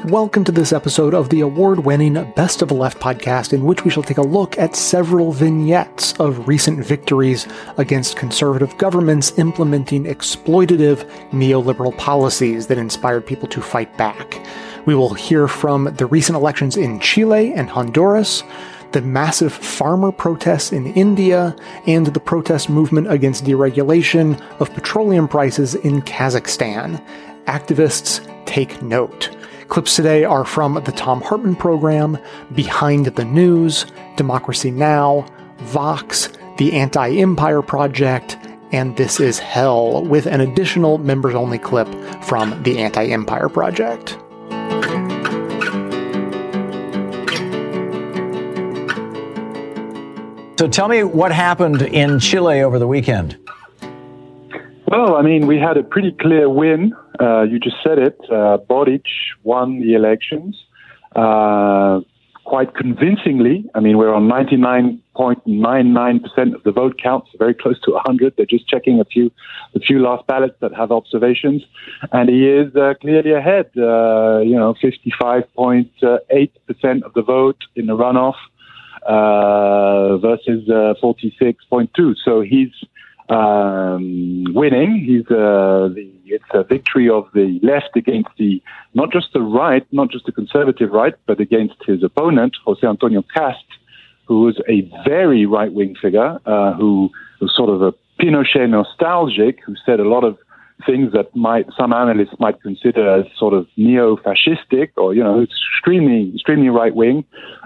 Welcome to this episode of the award-winning Best of the Left podcast, in which we shall take a look at several vignettes of recent victories against conservative governments implementing exploitative neoliberal policies that inspired people to fight back. We will hear from the recent elections in Chile and Honduras, the massive farmer protests in India, and the protest movement against deregulation of petroleum prices in Kazakhstan. Activists, take note. Clips today are from the Thom Hartmann Program, Behind the News, Democracy Now!, Vox, the Anti-Empire Project, and This Is Hell, with an additional members-only clip from the Anti-Empire Project. So tell me what happened in Chile over the weekend. Well, I mean, we had a pretty clear win. You just said it. Boric won the elections quite convincingly. I mean, we're on 99.99% of the vote count, so very close to 100. They're just checking the few last ballots that have observations. And he is clearly ahead, 55.8% of the vote in the runoff versus 46.2%. So he's winning. It's a victory of the left against not just the right, not just the conservative right, but against his opponent, José Antonio Kast, who was a very right-wing figure, who was sort of a Pinochet nostalgic, who said a lot of things that some analysts might consider as sort of neo-fascistic or, extremely right-wing,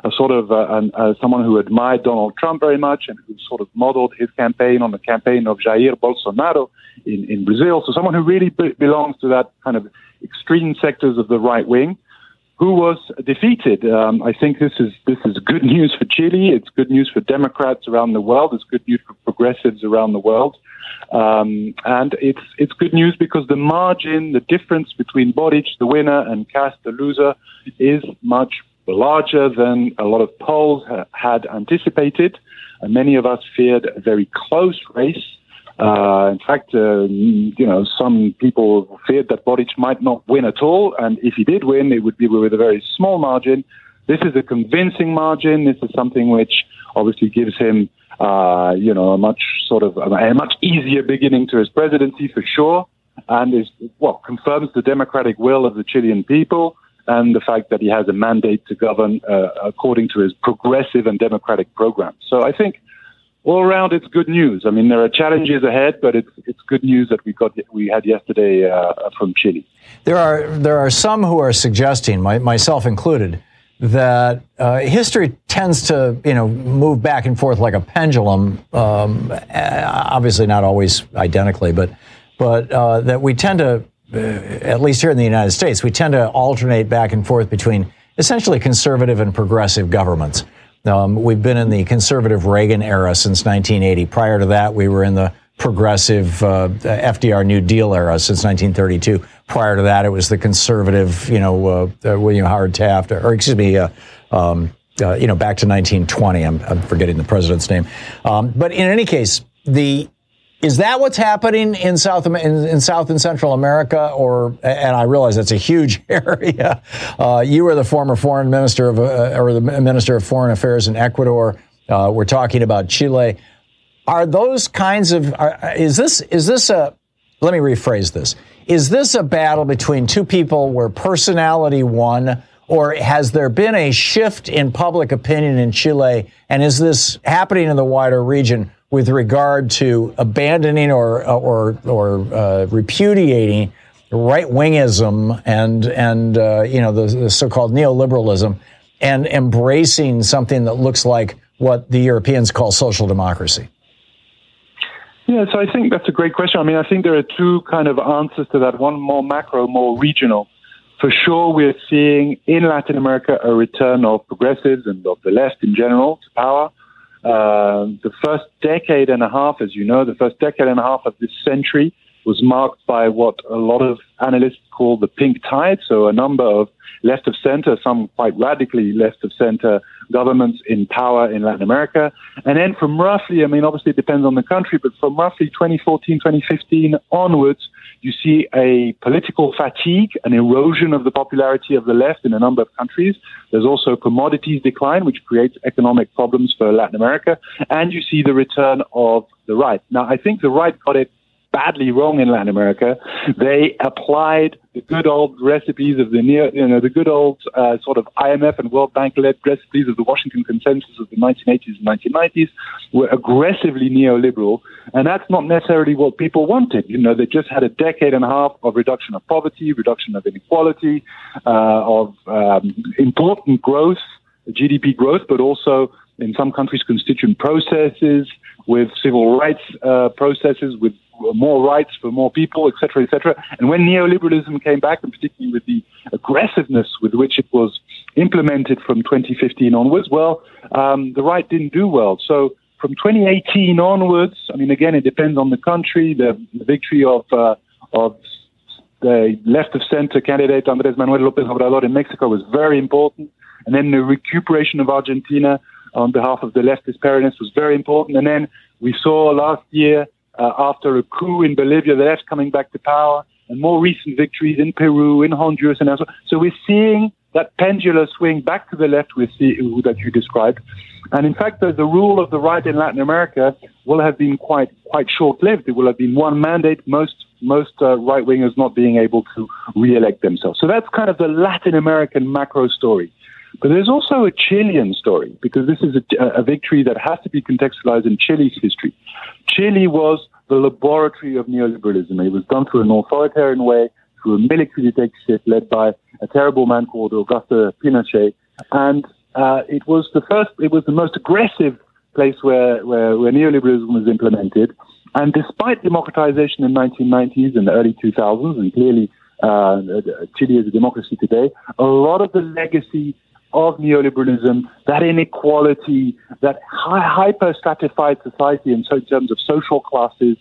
someone who admired Donald Trump very much and who sort of modeled his campaign on the campaign of Jair Bolsonaro in Brazil. So someone who really belongs to that kind of extreme sectors of the right wing, who was defeated. I think this is good news for Chile. It's good news for Democrats around the world. It's good news for progressives around the world. And it's good news because the difference between Boric, the winner, and Kast, the loser, is much larger than a lot of polls had anticipated. And many of us feared a very close race. In fact, some people feared that Boric might not win at all. And if he did win, it would be with a very small margin. This is a convincing margin. This is something which obviously gives him a much easier beginning to his presidency for sure, and confirms the democratic will of the Chilean people and the fact that he has a mandate to govern according to his progressive and democratic program. So I think all around it's good news. I mean, there are challenges ahead, but it's good news that we had yesterday from Chile. There are some who are suggesting, myself included, that history tends to, move back and forth like a pendulum. Obviously, not always identically, but that we tend to, at least here in the United States, we tend to alternate back and forth between essentially conservative and progressive governments. We've been in the conservative Reagan era since 1980. Prior to that, we were in the progressive FDR New Deal era since 1932. Prior to that, it was the conservative, William Howard Taft, back to 1920. I'm forgetting the president's name. But in any case, is that what's happening in South and Central America? And I realize that's a huge area. You were the former foreign minister or the minister of foreign affairs in Ecuador. We're talking about Chile. Are those kinds of? Let me rephrase this. Is this a battle between two people where personality won, or has there been a shift in public opinion in Chile? And is this happening in the wider region with regard to abandoning or repudiating right-wingism and the so-called neoliberalism and embracing something that looks like what the Europeans call social democracy? Yeah, so I think that's a great question. I mean, I think there are two kind of answers to that, one more macro, more regional. For sure, we're seeing in Latin America a return of progressives and of the left in general to power. The first decade and a half, as you know, of this century was marked by what a lot of analysts call the pink tide. So a number of left of center, some quite radically left of center governments in power in Latin America. And then from roughly, obviously it depends on the country, but from roughly 2014, 2015 onwards, you see a political fatigue, an erosion of the popularity of the left in a number of countries. There's also commodities decline, which creates economic problems for Latin America. And you see the return of the right. Now, I think the right got it badly wrong in Latin America. They applied the good old recipes of the good old sort of IMF and World Bank-led recipes of the Washington Consensus of the 1980s and 1990s, were aggressively neoliberal, and that's not necessarily what people wanted. They just had a decade and a half of reduction of poverty, reduction of inequality, of important growth, GDP growth, but also in some countries constituent processes, with civil rights processes, with more rights for more people, et cetera, et cetera. And when neoliberalism came back, and particularly with the aggressiveness with which it was implemented from 2015 onwards, the right didn't do well. So from 2018 onwards, again, it depends on the country. The victory of the left-of-center candidate Andrés Manuel López Obrador in Mexico was very important. And then the recuperation of Argentina on behalf of the leftist Peronists was very important. And then we saw last year, after a coup in Bolivia, the left coming back to power, and more recent victories in Peru, in Honduras, and elsewhere. So we're seeing that pendular swing back to the left that you described. And in fact, the rule of the right in Latin America will have been quite short-lived. It will have been one mandate, most right-wingers not being able to re-elect themselves. So that's kind of the Latin American macro story. But there's also a Chilean story, because this is a victory that has to be contextualized in Chile's history. Chile was the laboratory of neoliberalism. It was done through an authoritarian way, through a military dictatorship led by a terrible man called Augusto Pinochet. And it was the most aggressive place where neoliberalism was implemented. And despite democratization in the 1990s and the early 2000s, and clearly Chile is a democracy today, a lot of the legacy of neoliberalism, that inequality, that hyper-stratified society in terms of social classes,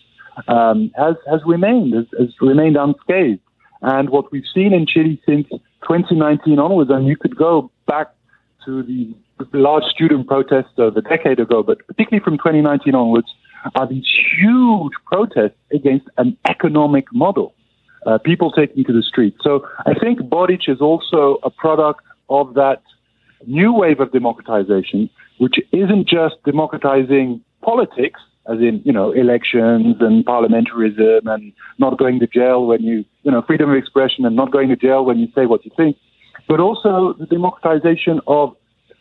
has remained unscathed. And what we've seen in Chile since 2019 onwards, and you could go back to the large student protests of a decade ago, but particularly from 2019 onwards, are these huge protests against an economic model, people taking to the streets. So I think Boric is also a product of that new wave of democratization, which isn't just democratizing politics, as in, elections and parliamentarism and not going to jail when freedom of expression and not going to jail when you say what you think, but also the democratization of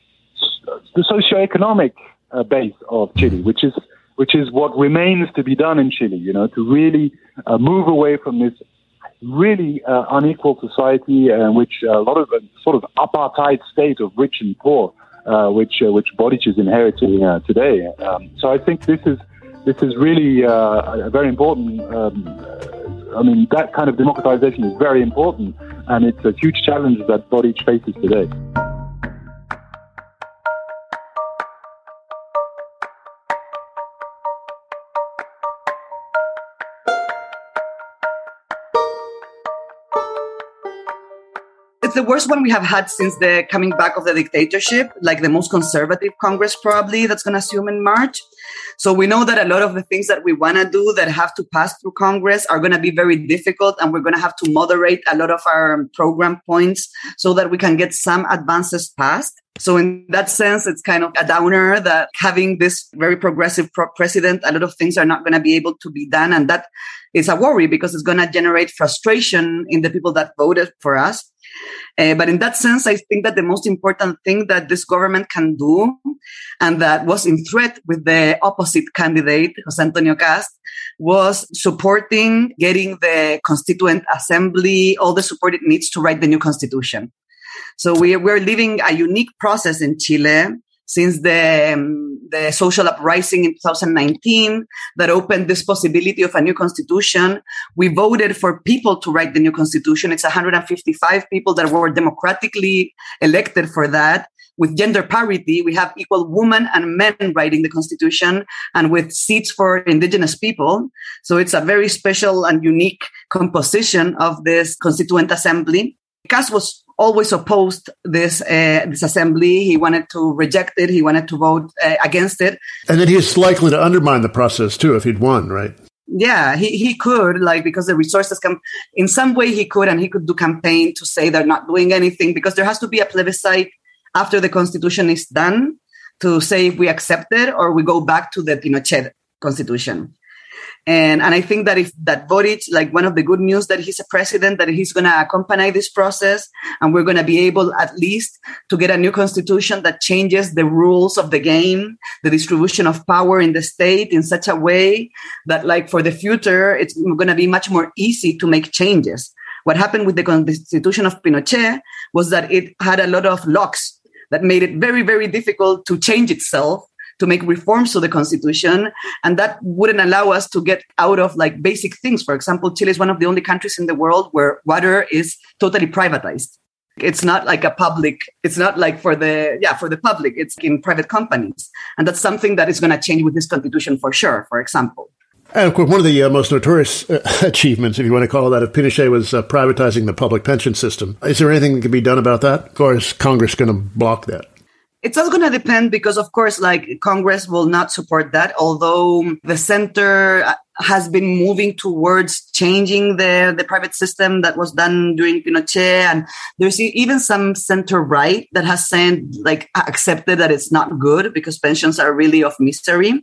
the socioeconomic base of Chile, which is what remains to be done in Chile, to really move away from this really unequal society, which a lot of sort of apartheid state of rich and poor, which Boric is inheriting today. So I think this is really a very important. That kind of democratization is very important, and it's a huge challenge that Boric faces today. It's the worst one we have had since the coming back of the dictatorship, like the most conservative Congress probably that's going to assume in March. So we know that a lot of the things that we want to do that have to pass through Congress are going to be very difficult, and we're going to have to moderate a lot of our program points so that we can get some advances passed. So in that sense, it's kind of a downer that having this very progressive president, a lot of things are not going to be able to be done. And that is a worry, because it's going to generate frustration in the people that voted for us. But in that sense, I think that the most important thing that this government can do, and that was in threat with the opposite candidate, José Antonio Cast, was supporting getting the Constituent Assembly all the support it needs to write the new constitution. So we're living a unique process in Chile since the social uprising in 2019 that opened this possibility of a new constitution. We voted for people to write the new constitution. It's 155 people that were democratically elected for that. With gender parity, we have equal women and men writing the constitution, and with seats for indigenous people. So it's a very special and unique composition of this Constituent Assembly. Cast was always opposed this assembly. He wanted to reject it. He wanted to vote against it. And then he's likely to undermine the process too if he'd won, right? Yeah, he could, because the resources come in some way he could, and he could do campaign to say they're not doing anything, because there has to be a plebiscite after the constitution is done to say if we accept it or we go back to the Pinochet constitution. And I think that if that Boric, one of the good news that he's a president, that he's going to accompany this process, and we're going to be able at least to get a new constitution that changes the rules of the game, the distribution of power in the state in such a way that for the future, it's going to be much more easy to make changes. What happened with the constitution of Pinochet was that it had a lot of locks that made it very, very difficult to change itself, to make reforms to the constitution. And that wouldn't allow us to get out of basic things. For example, Chile is one of the only countries in the world where water is totally privatized. It's not it's not for the public, it's in private companies. And that's something that is going to change with this constitution for sure, for example. And of course, one of the most notorious achievements, if you want to call it that, of Pinochet was privatizing the public pension system. Is there anything that can be done about that? Or is Congress going to block that? It's all going to depend because, of course, Congress will not support that, although the center has been moving towards changing the private system that was done during Pinochet. And there's even some center right that has said, accepted that it's not good because pensions are really of misery.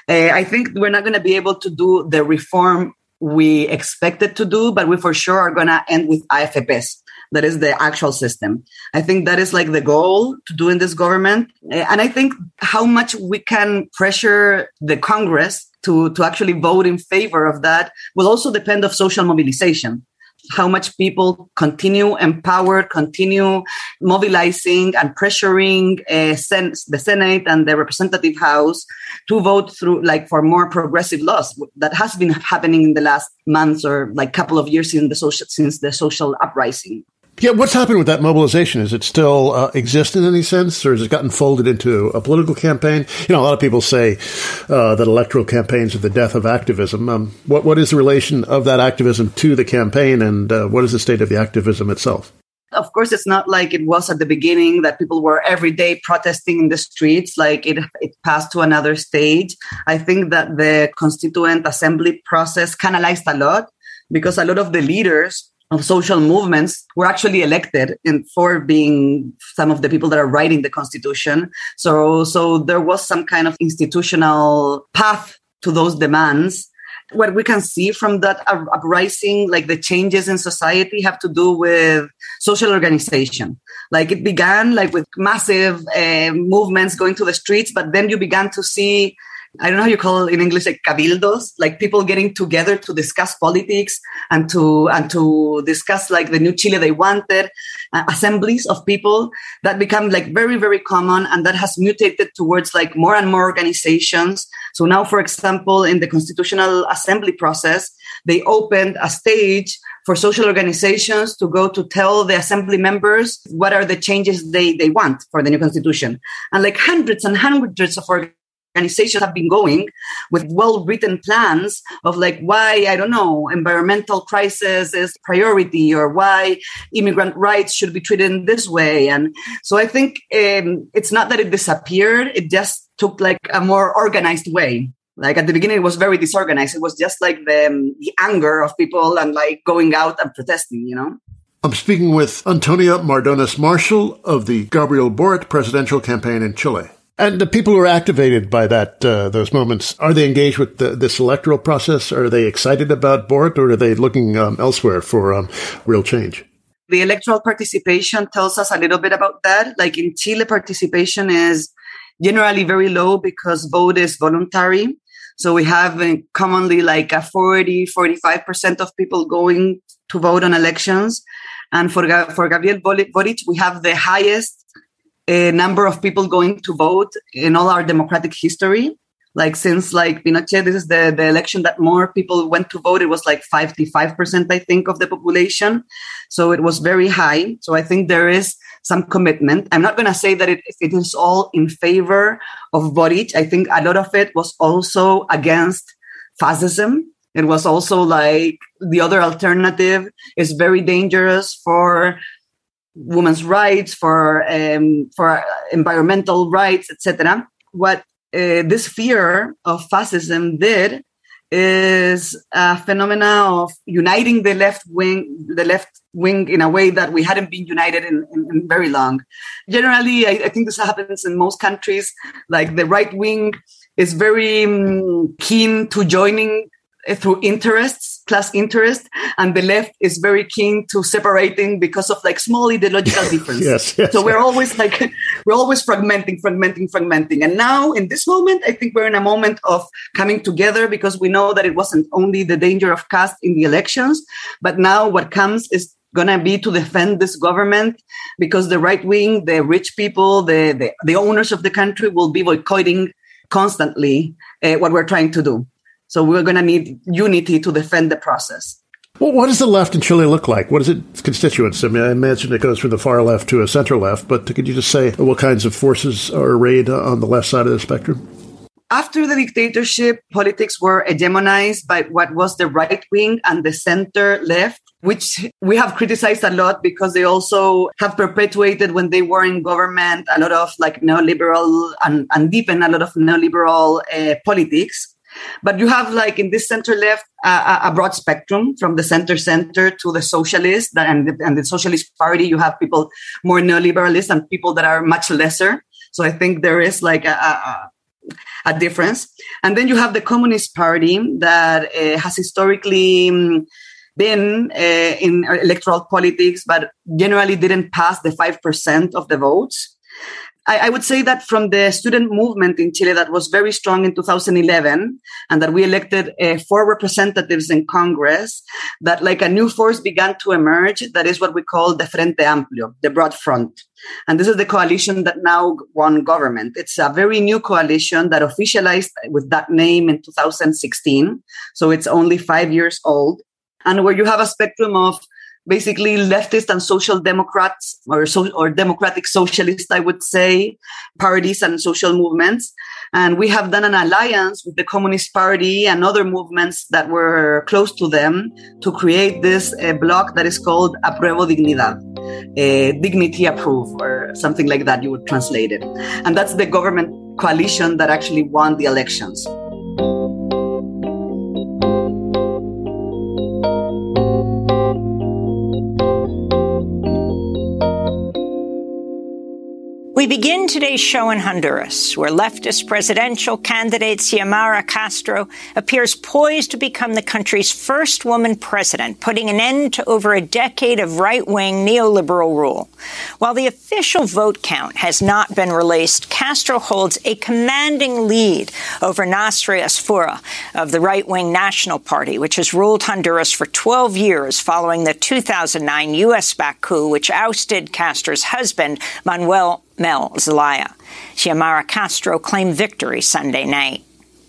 I think we're not going to be able to do the reform we expected to do, but we for sure are going to end with AFPs. That is the actual system. I think that is the goal to do in this government. And I think how much we can pressure the Congress to actually vote in favor of that will also depend on social mobilization. How much people continue empowered, continue mobilizing and pressuring the Senate and the Representative House to vote through for more progressive laws. That has been happening in the last months or couple of years since the social uprising. Yeah, what's happened with that mobilization? Is it still exist in any sense, or has it gotten folded into a political campaign? A lot of people say that electoral campaigns are the death of activism. What is the relation of that activism to the campaign, and what is the state of the activism itself? Of course, it's not like it was at the beginning that people were every day protesting in the streets. It passed to another stage. I think that the Constituent Assembly process canalized a lot because a lot of the leaders of social movements were actually elected for being some of the people that are writing the Constitution. So there was some kind of institutional path to those demands. What we can see from that uprising, the changes in society have to do with social organization. It began with massive movements going to the streets, but then you began to see, I don't know how you call it in English, cabildos, people getting together to discuss politics and to discuss the new Chile they wanted, assemblies of people that become very, very common, and that has mutated towards more and more organizations. So now, for example, in the Constitutional Assembly process, they opened a stage for social organizations to go to tell the assembly members what are the changes they want for the new constitution. And hundreds and hundreds of organizations have been going with well-written plans of why, I don't know, environmental crisis is priority, or why immigrant rights should be treated in this way. And so I think it's not that it disappeared. It just took a more organized way. At the beginning, it was very disorganized. It was just the anger of people and going out and protesting, I'm speaking with Antonia Mardones Marshall of the Gabriel Boric presidential campaign in Chile. And the people who are activated by those moments, are they engaged with this electoral process? Are they excited about Boric, or are they looking elsewhere for real change? The electoral participation tells us a little bit about that. In Chile, participation is generally very low because vote is voluntary. So we have commonly 40-45% of people going to vote on elections. And for Gabriel Boric, we have the highest number of people going to vote in all our democratic history. Since Pinochet, this is the election that more people went to vote. It was 55%, I think, of the population. So it was very high. So I think there is some commitment. I'm not going to say that it is all in favor of Boric. I think a lot of it was also against fascism. It was also the other alternative is very dangerous for women's rights, for environmental rights, etc. What this fear of fascism did is a phenomena of uniting the left wing in a way that we hadn't been united in very long. Generally, I think this happens in most countries. Like the right wing is very keen to joining through interests, class interest, and the left is very keen to separating because of like small ideological differences. Yes, so we're always fragmenting. And now in this moment, I think we're in a moment of coming together because we know that it wasn't only the danger of caste in the elections, but now what comes is going to be to defend this government because the right wing, the rich people, the owners of the country will be boycotting constantly what we're trying to do. So we're going to need unity to defend the process. Well, what does the left in Chile look like? What is its constituents? I mean, I imagine it goes from the far left to a center left, but could you just say what kinds of forces are arrayed on the left side of the spectrum? After the dictatorship, politics were hegemonized by what was the right wing and the center left, which we have criticized a lot because they also have perpetuated when they were in government a lot of like neoliberal and deepened a lot of neoliberal politics. But you have like in this center left a broad spectrum from the center to the socialist and the Socialist Party. You have people more neoliberalist and people that are much lesser. So I think there is like a difference. And then you have the Communist Party that has historically been in electoral politics, but generally didn't pass the 5% of the votes. I would say that from the student movement in Chile that was very strong in 2011 and that we elected 4 representatives in Congress, that like a new force began to emerge. That is what we call the Frente Amplio, the broad front. And this is the coalition that now won government. It's a very new coalition that officialized with that name in 2016. So it's only 5 years old. And where you have a spectrum of basically leftist and social democrats or democratic socialists, I would say, parties and social movements. And we have done an alliance with the Communist Party and other movements that were close to them to create this bloc that is called Apruebo Dignidad, Dignity Approve, or something like that, you would translate it. And that's the government coalition that actually won the elections. We begin today's show in Honduras, where leftist presidential candidate Xiomara Castro appears poised to become the country's first woman president, putting an end to over a decade of right-wing neoliberal rule. While the official vote count has not been released, Castro holds a commanding lead over Nasri Asfura of the right-wing National Party, which has ruled Honduras for 12 years following the 2009 U.S.-backed coup, which ousted Castro's husband, Manuel Mel Zelaya. Xiomara Castro claimed victory Sunday night.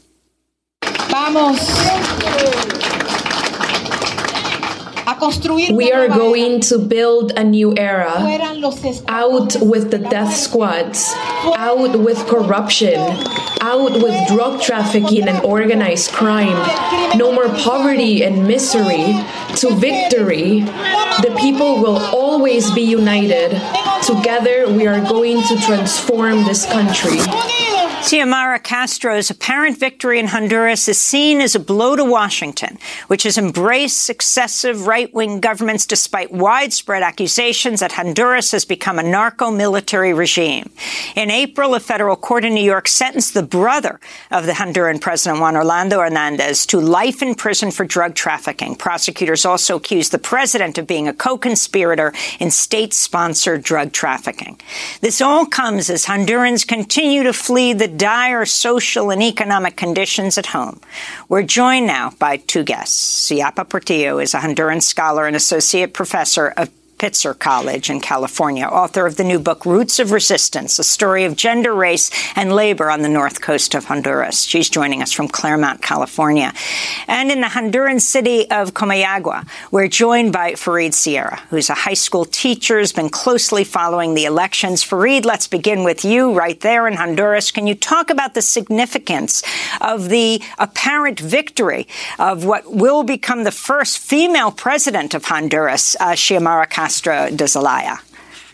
We are going to build a new era. Out with the death squads. Out with corruption. Out with drug trafficking and organized crime. No more poverty and misery. To victory. The people will always be united. Together, we are going to transform this country. Xiomara Castro's apparent victory in Honduras is seen as a blow to Washington, which has embraced successive right-wing governments despite widespread accusations that Honduras has become a narco-military regime. In April, a federal court in New York sentenced the brother of the Honduran president, Juan Orlando Hernandez, to life in prison for drug trafficking. Prosecutors also accused the president of being a co-conspirator in state-sponsored drug trafficking. This all comes as Hondurans continue to flee the dire social and economic conditions at home. We're joined now by two guests. Siapa Portillo is a Honduran scholar and associate professor of Pitzer College in California, author of the new book, Roots of Resistance, a story of gender, race, and labor on the north coast of Honduras. She's joining us from Claremont, California. And in the Honduran city of Comayagua, we're joined by Fareed Sierra, who's a high school teacher, has been closely following the elections. Fareed, let's begin with you right there in Honduras. Can you talk about the significance of the apparent victory of what will become the first female president of Honduras, Xiomara Castro de Zelaya?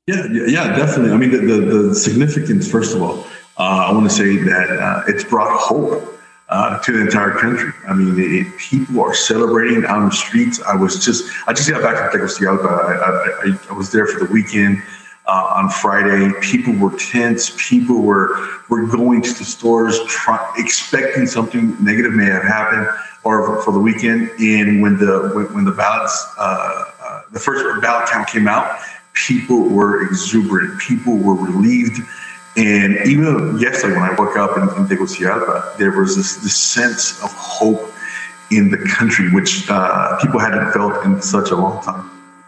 Yeah, definitely. I mean, the significance, first of all, I want to say that it's brought hope to the entire country. I mean, people are celebrating out on the streets. I just got back from Tegucigalpa. I was there for the weekend on Friday. People were tense. People were going to the stores expecting something negative may have happened or for the weekend. And when the ballots, the first ballot count came out, people were exuberant. People were relieved. And even yesterday, when I woke up in Tegucigalpa, there was this sense of hope in the country, which people hadn't felt in such a long time.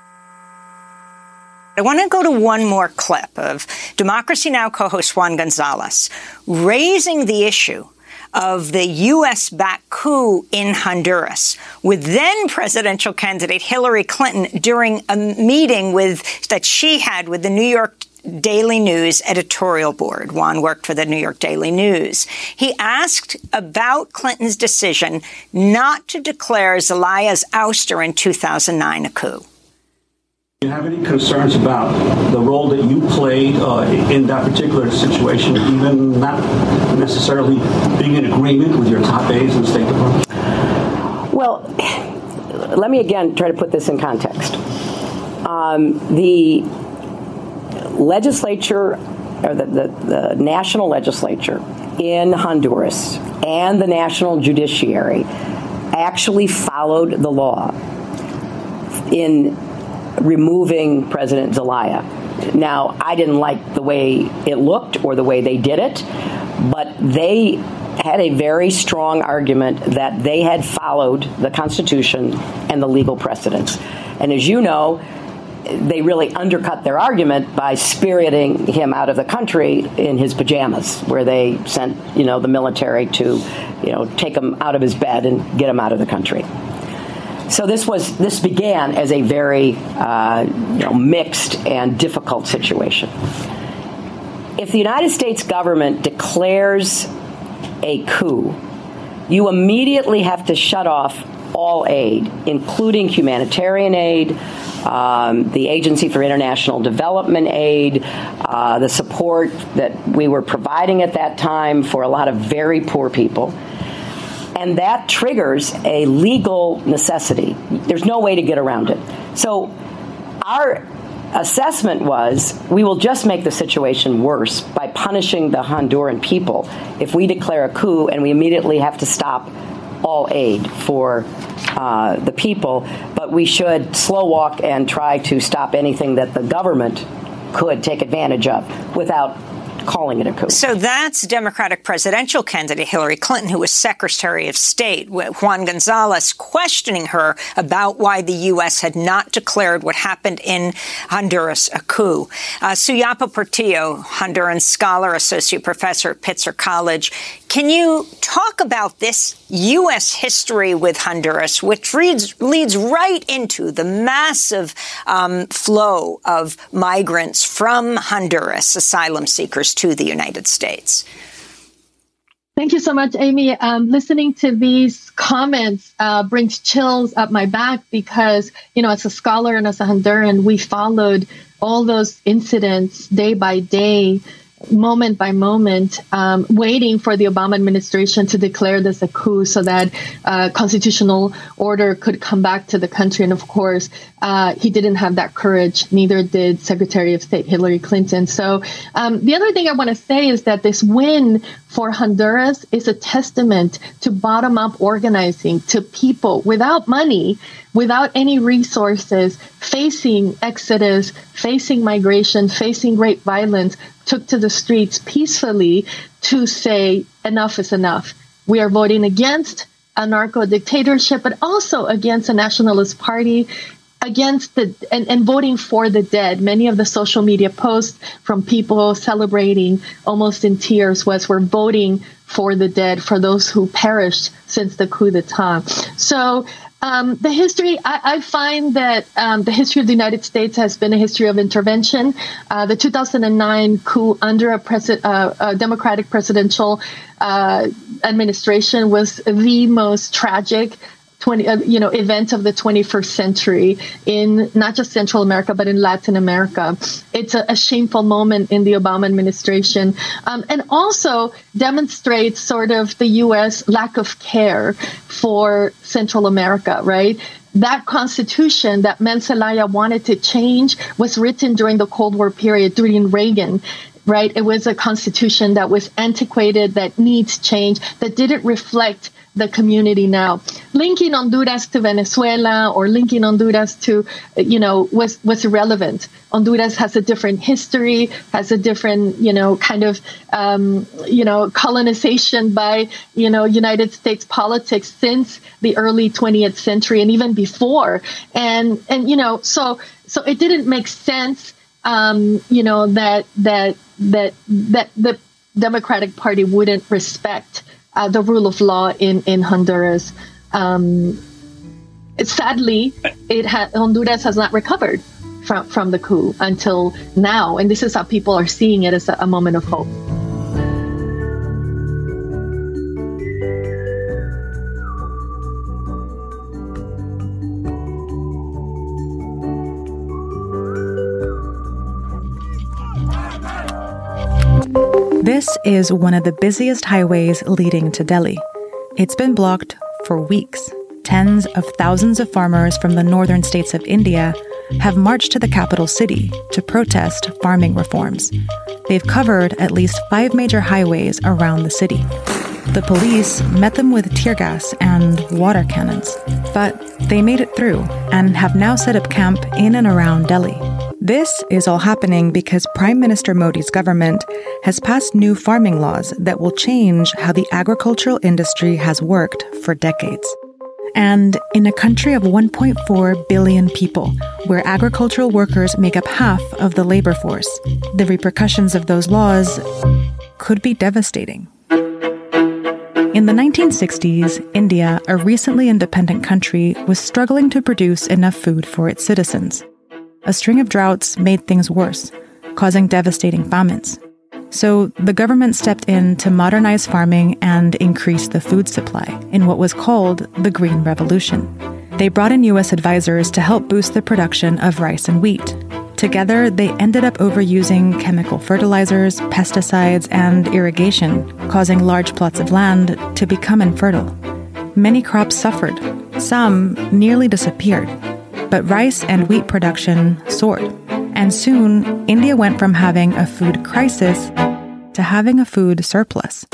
I want to go to one more clip of Democracy Now! Co-host Juan Gonzalez raising the issue of the U.S.-backed coup in Honduras with then presidential candidate Hillary Clinton during a meeting that she had with the New York Daily News editorial board. Juan worked for the New York Daily News. He asked about Clinton's decision not to declare Zelaya's ouster in 2009 a coup. Do you have any concerns about the role that you played in that particular situation, even not necessarily being in agreement with your top aides in the State Department? Well, let me again try to put this in context. The legislature, or the national legislature in Honduras and the national judiciary actually followed the law in removing President Zelaya. Now, I didn't like the way it looked or the way they did it, but they had a very strong argument that they had followed the Constitution and the legal precedents. And as you know, they really undercut their argument by spiriting him out of the country in his pajamas, where they sent, the military to, take him out of his bed and get him out of the country. So this began as a very mixed and difficult situation. If the United States government declares a coup, you immediately have to shut off all aid, including humanitarian aid, the Agency for International Development Aid, the support that we were providing at that time for a lot of very poor people. And that triggers a legal necessity. There's no way to get around it. So our assessment was we will just make the situation worse by punishing the Honduran people if we declare a coup and we immediately have to stop all aid for the people. But we should slow walk and try to stop anything that the government could take advantage of without calling it a coup. So that's Democratic presidential candidate Hillary Clinton, who was Secretary of State, Juan Gonzalez, questioning her about why the U.S. had not declared what happened in Honduras a coup. Suyapa Portillo, Honduran scholar, associate professor at Pitzer College. Can you talk about this U.S. history with Honduras, which leads right into the massive flow of migrants from Honduras, asylum seekers, to the United States? Thank you so much, Amy. Listening to these comments brings chills up my back because, as a scholar and as a Honduran, we followed all those incidents day by day, moment by moment, waiting for the Obama administration to declare this a coup so that constitutional order could come back to the country. And of course, he didn't have that courage. Neither did Secretary of State Hillary Clinton. So the other thing I want to say is that this win for Honduras is a testament to bottom-up organizing, to people without money, without any resources, facing exodus, facing migration, facing great violence, took to the streets peacefully to say enough is enough. We are voting against a narco dictatorship, but also against a nationalist party, against and voting for the dead. Many of the social media posts from people celebrating almost in tears was we're voting for the dead, for those who perished since the coup d'etat. So the history, I find that the history of the United States has been a history of intervention. The 2009 coup under a Democratic presidential administration was the most tragic event of the 21st century in not just Central America, but in Latin America. It's a shameful moment in the Obama administration, and also demonstrates sort of the U.S. lack of care for Central America, right? That constitution that Mel Zelaya wanted to change was written during the Cold War period, during Reagan, right? It was a constitution that was antiquated, that needs change, that didn't reflect the community now. Linking Honduras to Venezuela or linking Honduras to, was irrelevant. Honduras has a different history, has a different, colonization by, United States politics since the early 20th century and even before. And so it didn't make sense, that the Democratic Party wouldn't respect the rule of law in Honduras. Sadly, Honduras has not recovered from the coup until now, and this is how people are seeing it as a moment of hope. This is one of the busiest highways leading to Delhi. It's been blocked for weeks. Tens of thousands of farmers from the northern states of India have marched to the capital city to protest farming reforms. They've covered at least 5 major highways around the city. The police met them with tear gas and water cannons, but they made it through and have now set up camp in and around Delhi. This is all happening because Prime Minister Modi's government has passed new farming laws that will change how the agricultural industry has worked for decades. And in a country of 1.4 billion people, where agricultural workers make up half of the labor force, the repercussions of those laws could be devastating. In the 1960s, India, a recently independent country, was struggling to produce enough food for its citizens. A string of droughts made things worse, causing devastating famines. So the government stepped in to modernize farming and increase the food supply in what was called the Green Revolution. They brought in U.S. advisors to help boost the production of rice and wheat. Together, they ended up overusing chemical fertilizers, pesticides, and irrigation, causing large plots of land to become infertile. Many crops suffered. Some nearly disappeared. But rice and wheat production soared. And soon, India went from having a food crisis to having a food surplus.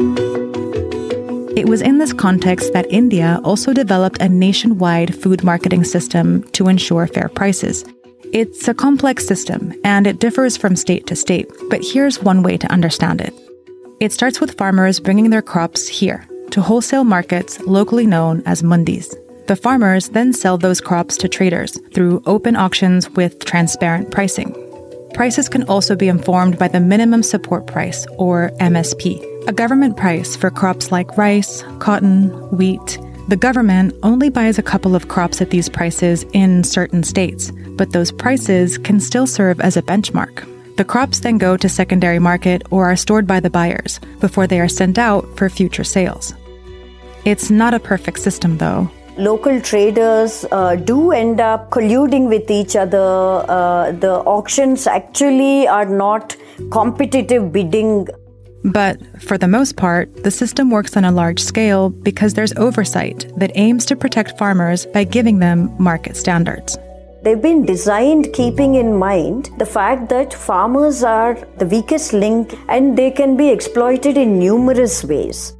It was in this context that India also developed a nationwide food marketing system to ensure fair prices. It's a complex system, and it differs from state to state, but here's one way to understand it. It starts with farmers bringing their crops here, to wholesale markets locally known as mundis. The farmers then sell those crops to traders through open auctions with transparent pricing. Prices can also be informed by the minimum support price, or MSP, a government price for crops like rice, cotton, wheat. The government only buys a couple of crops at these prices in certain states, but those prices can still serve as a benchmark. The crops then go to secondary market or are stored by the buyers before they are sent out for future sales. It's not a perfect system, though. Local traders do end up colluding with each other. The auctions actually are not competitive bidding. But for the most part, the system works on a large scale because there's oversight that aims to protect farmers by giving them market standards. They've been designed keeping in mind the fact that farmers are the weakest link and they can be exploited in numerous ways.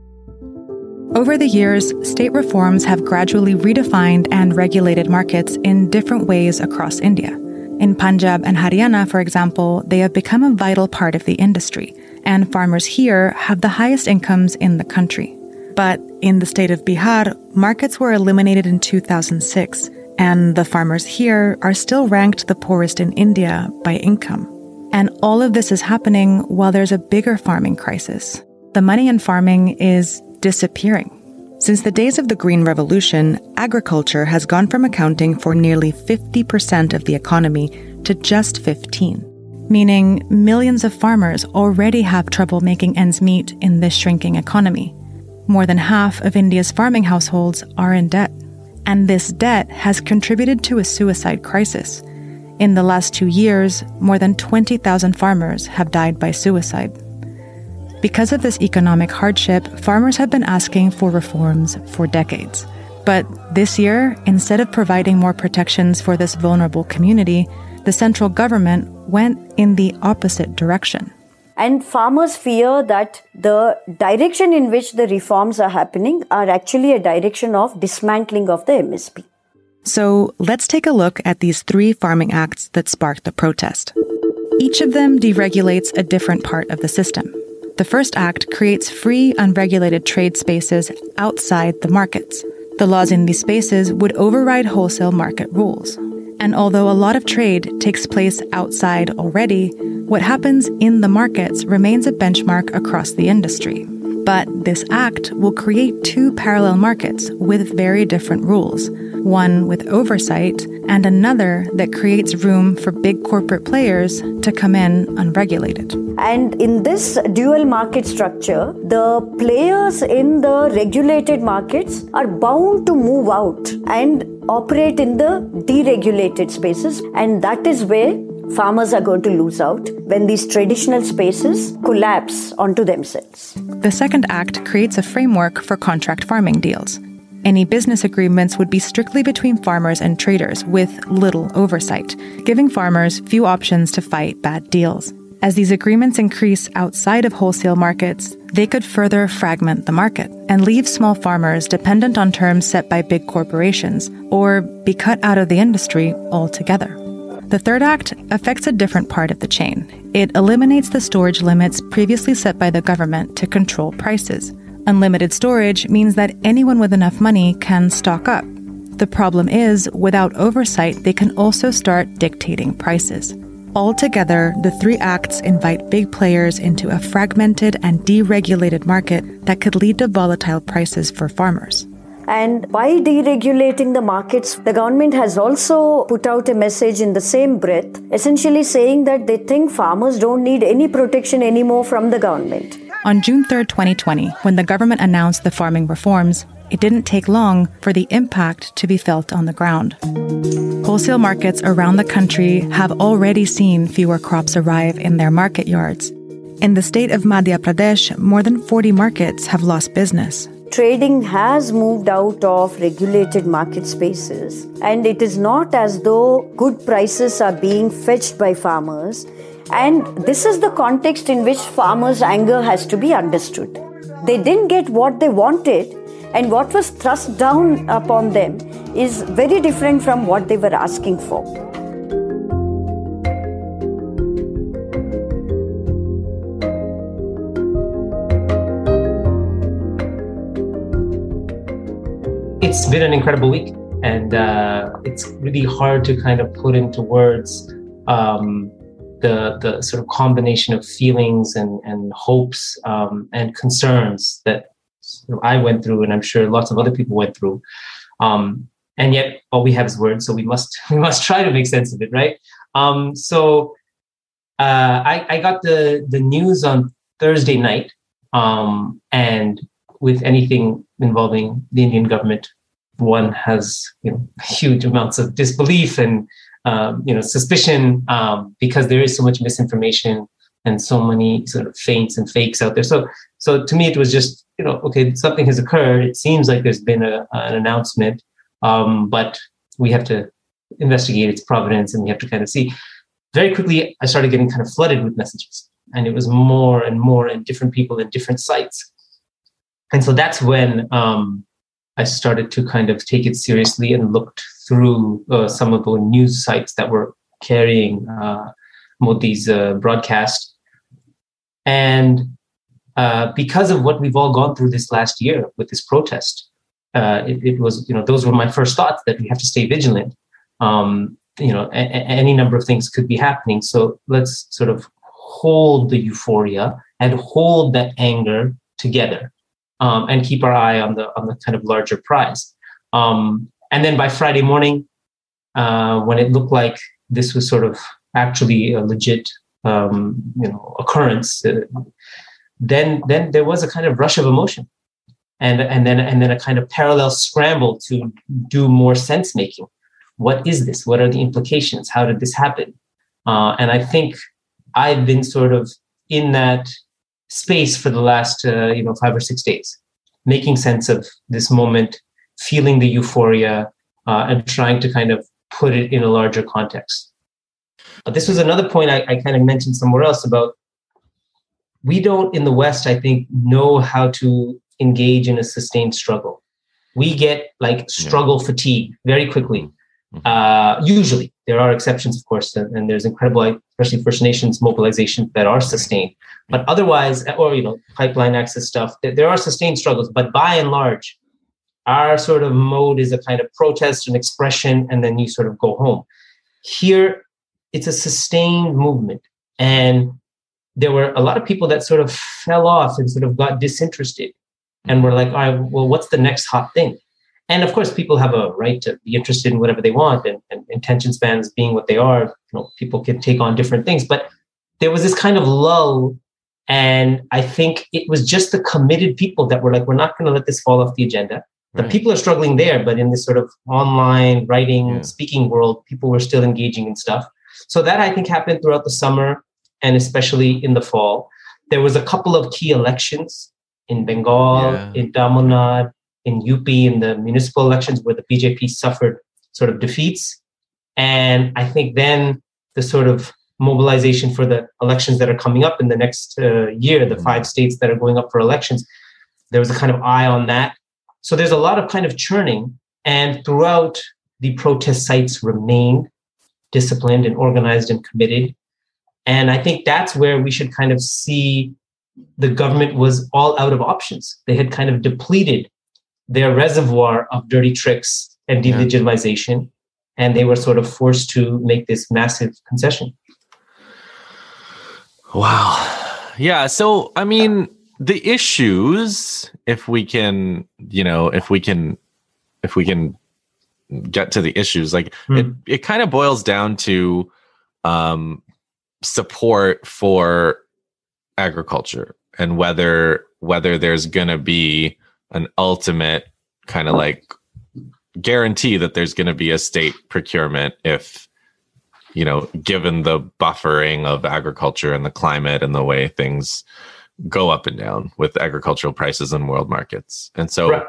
Over the years, state reforms have gradually redefined and regulated markets in different ways across India. In Punjab and Haryana, for example, they have become a vital part of the industry, and farmers here have the highest incomes in the country. But in the state of Bihar, markets were eliminated in 2006, and the farmers here are still ranked the poorest in India by income. And all of this is happening while there's a bigger farming crisis. The money in farming is disappearing. Since the days of the Green Revolution, agriculture has gone from accounting for nearly 50% of the economy to just 15%, meaning millions of farmers already have trouble making ends meet in this shrinking economy. More than half of India's farming households are in debt. And this debt has contributed to a suicide crisis. In the last 2 years, more than 20,000 farmers have died by suicide. Because of this economic hardship, farmers have been asking for reforms for decades. But this year, instead of providing more protections for this vulnerable community, the central government went in the opposite direction. And farmers fear that the direction in which the reforms are happening are actually a direction of dismantling of the MSP. So let's take a look at these 3 farming acts that sparked the protest. Each of them deregulates a different part of the system. The first act creates free, unregulated trade spaces outside the markets. The laws in these spaces would override wholesale market rules. And although a lot of trade takes place outside already, what happens in the markets remains a benchmark across the industry. But this act will create 2 parallel markets with very different rules, one with oversight and another that creates room for big corporate players to come in unregulated. And in this dual market structure, the players in the regulated markets are bound to move out and operate in the deregulated spaces. And that is where farmers are going to lose out when these traditional spaces collapse onto themselves. The second act creates a framework for contract farming deals. Any business agreements would be strictly between farmers and traders with little oversight, giving farmers few options to fight bad deals. As these agreements increase outside of wholesale markets, they could further fragment the market and leave small farmers dependent on terms set by big corporations or be cut out of the industry altogether. The third act affects a different part of the chain. It eliminates the storage limits previously set by the government to control prices. Unlimited storage means that anyone with enough money can stock up. The problem is, without oversight, they can also start dictating prices. Altogether, the 3 acts invite big players into a fragmented and deregulated market that could lead to volatile prices for farmers. And by deregulating the markets, the government has also put out a message in the same breath, essentially saying that they think farmers don't need any protection anymore from the government. On June 3, 2020, when the government announced the farming reforms, it didn't take long for the impact to be felt on the ground. Wholesale markets around the country have already seen fewer crops arrive in their market yards. In the state of Madhya Pradesh, more than 40 markets have lost business. Trading has moved out of regulated market spaces, and it is not as though good prices are being fetched by farmers. And this is the context in which farmers' anger has to be understood. They didn't get what they wanted, and what was thrust down upon them is very different from what they were asking for. It's been an incredible week, and it's really hard to kind of put into words the sort of combination of feelings and hopes and concerns that I went through, and I'm sure lots of other people went through. And yet all we have is words, so we must try to make sense of it, right? So I got the news on Thursday night, and with anything involving the Indian government, one has huge amounts of disbelief and suspicion because there is so much misinformation and so many sort of feints and fakes out there. So to me, it was just okay, something has occurred. It seems like there's been an announcement, but we have to investigate its provenance, and we have to kind of see. Very quickly, I started getting kind of flooded with messages, and it was more and more, and different people in different sites. And so that's when I started to kind of take it seriously and looked through some of the news sites that were carrying Modi's broadcast. And because of what we've all gone through this last year with this protest, it was, those were my first thoughts, that we have to stay vigilant. Any number of things could be happening. So let's sort of hold the euphoria and hold that anger together. And keep our eye on the kind of larger prize. And then by Friday morning, when it looked like this was sort of actually a legit, occurrence, then there was a kind of rush of emotion. and then a kind of parallel scramble to do more sense making. What is this? What are the implications? How did this happen? And I think I've been sort of in that space for the last 5 or 6 days, making sense of this moment, feeling the euphoria, and trying to kind of put it in a larger context. This was another point I kind of mentioned somewhere else about, we don't in the West, I think, know how to engage in a sustained struggle. We get like struggle fatigue very quickly. Usually, there are exceptions, of course, and there's incredible, especially First Nations mobilizations that are sustained. But otherwise, or pipeline access stuff, there are sustained struggles. But by and large, our sort of mode is a kind of protest and expression, and then you sort of go home. Here, it's a sustained movement, and there were a lot of people that sort of fell off and sort of got disinterested, and were like, all right, well, what's the next hot thing? And of course, people have a right to be interested in whatever they want, and attention spans being what they are, people can take on different things. But there was this kind of lull, and I think it was just the committed people that were like, we're not going to let this fall off the agenda. The people are struggling there, but in this sort of online writing, speaking world, people were still engaging in stuff. So that, I think, happened throughout the summer, and especially in the fall. There was a couple of key elections in Bengal, in Tamil Nadu, in UP, in the municipal elections where the BJP suffered sort of defeats. And I think then the sort of mobilization for the elections that are coming up in the next year, the 5 states that are going up for elections, there was a kind of eye on that. So there's a lot of kind of churning. And throughout, the protest sites remained disciplined and organized and committed. And I think that's where we should kind of see the government was all out of options. They had kind of depleted their reservoir of dirty tricks and delegitimization, and they were sort of forced to make this massive concession. Wow. Yeah. So, I mean, the issues, if we can get to the issues, like it kind of boils down to support for agriculture, and whether there's going to be an ultimate kind of like guarantee that there's going to be a state procurement if, given the buffering of agriculture and the climate and the way things go up and down with agricultural prices in world markets. And so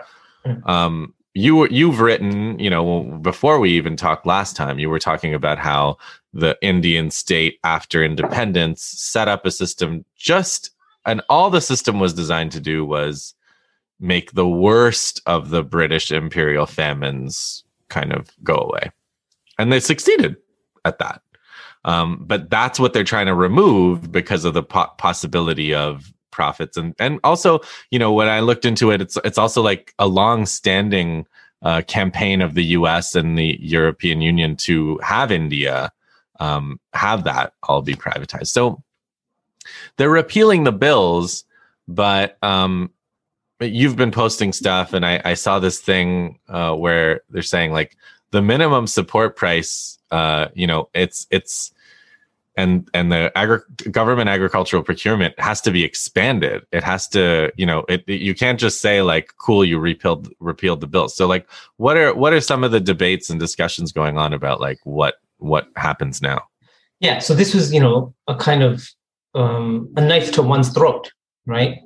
you've written, before we even talked last time, you were talking about how the Indian state after independence set up a system and all the system was designed to do was make the worst of the British imperial famines kind of go away. And they succeeded at that. But that's what they're trying to remove because of the possibility of profits. And also, when I looked into it, it's also like a long-standing campaign of the US and the European Union to have India have that all be privatized. So they're repealing the bills, but you've been posting stuff, and I saw this thing where they're saying like the minimum support price, it's and the government agricultural procurement has to be expanded. It has to, you can't just say like, cool, you repealed the bill. So like, what are some of the debates and discussions going on about like what happens now? Yeah. So this was, a kind of a knife to one's throat, right?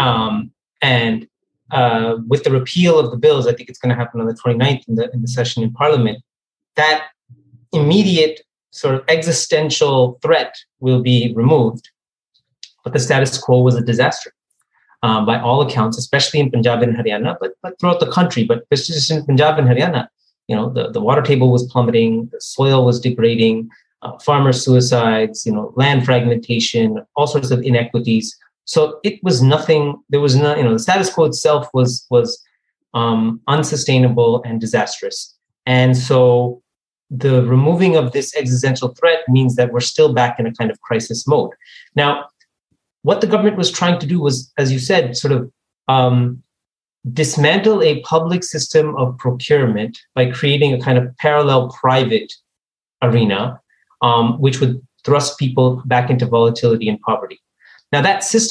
And with the repeal of the bills, I think it's going to happen on the 29th in the session in Parliament, that immediate sort of existential threat will be removed. But the status quo was a disaster by all accounts, especially in Punjab and Haryana, but throughout the country. But especially in Punjab and Haryana, the water table was plummeting, the soil was degrading, farmer suicides, land fragmentation, all sorts of inequities. So it was nothing. There was not, the status quo itself was unsustainable and disastrous. And so the removing of this existential threat means that we're still back in a kind of crisis mode. Now, what the government was trying to do was, as you said, sort of dismantle a public system of procurement by creating a kind of parallel private arena, which would thrust people back into volatility and poverty. Now, that system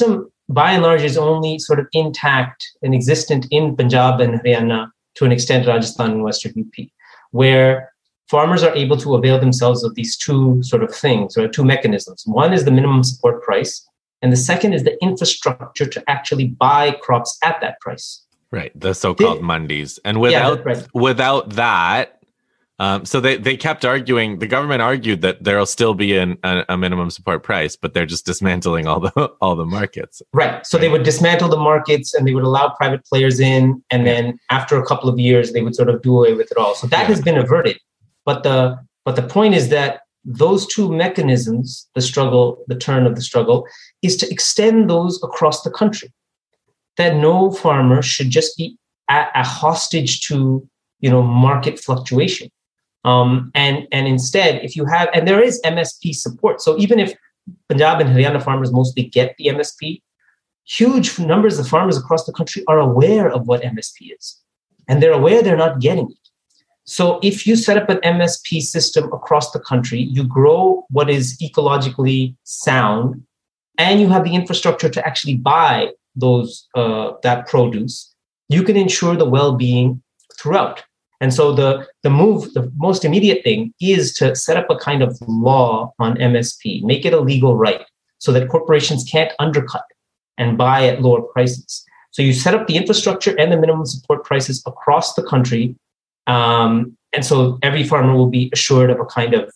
by and large is only sort of intact and existent in Punjab and Haryana, to an extent Rajasthan and Western UP, where farmers are able to avail themselves of these two sort of things, or two mechanisms. One is the minimum support price, and the second is the infrastructure to actually buy crops at that price. Right, the so-called mandis. And without that, so they kept arguing, the government argued that there'll still be a minimum support price, but they're just dismantling all the markets. Right. So they would dismantle the markets and they would allow private players in. And then after a couple of years, they would sort of do away with it all. So that has been averted. But the point is that those two mechanisms, the struggle, the turn of the struggle, is to extend those across the country. That no farmer should just be a hostage to, market fluctuation. And instead, if you have, and there is MSP support. So even if Punjab and Haryana farmers mostly get the MSP, huge numbers of farmers across the country are aware of what MSP is. And they're aware they're not getting it. So if you set up an MSP system across the country, you grow what is ecologically sound, and you have the infrastructure to actually buy those that produce, you can ensure the well-being throughout. And so the most immediate thing is to set up a kind of law on MSP, make it a legal right so that corporations can't undercut and buy at lower prices. So you set up the infrastructure and the minimum support prices across the country. And so every farmer will be assured of a kind of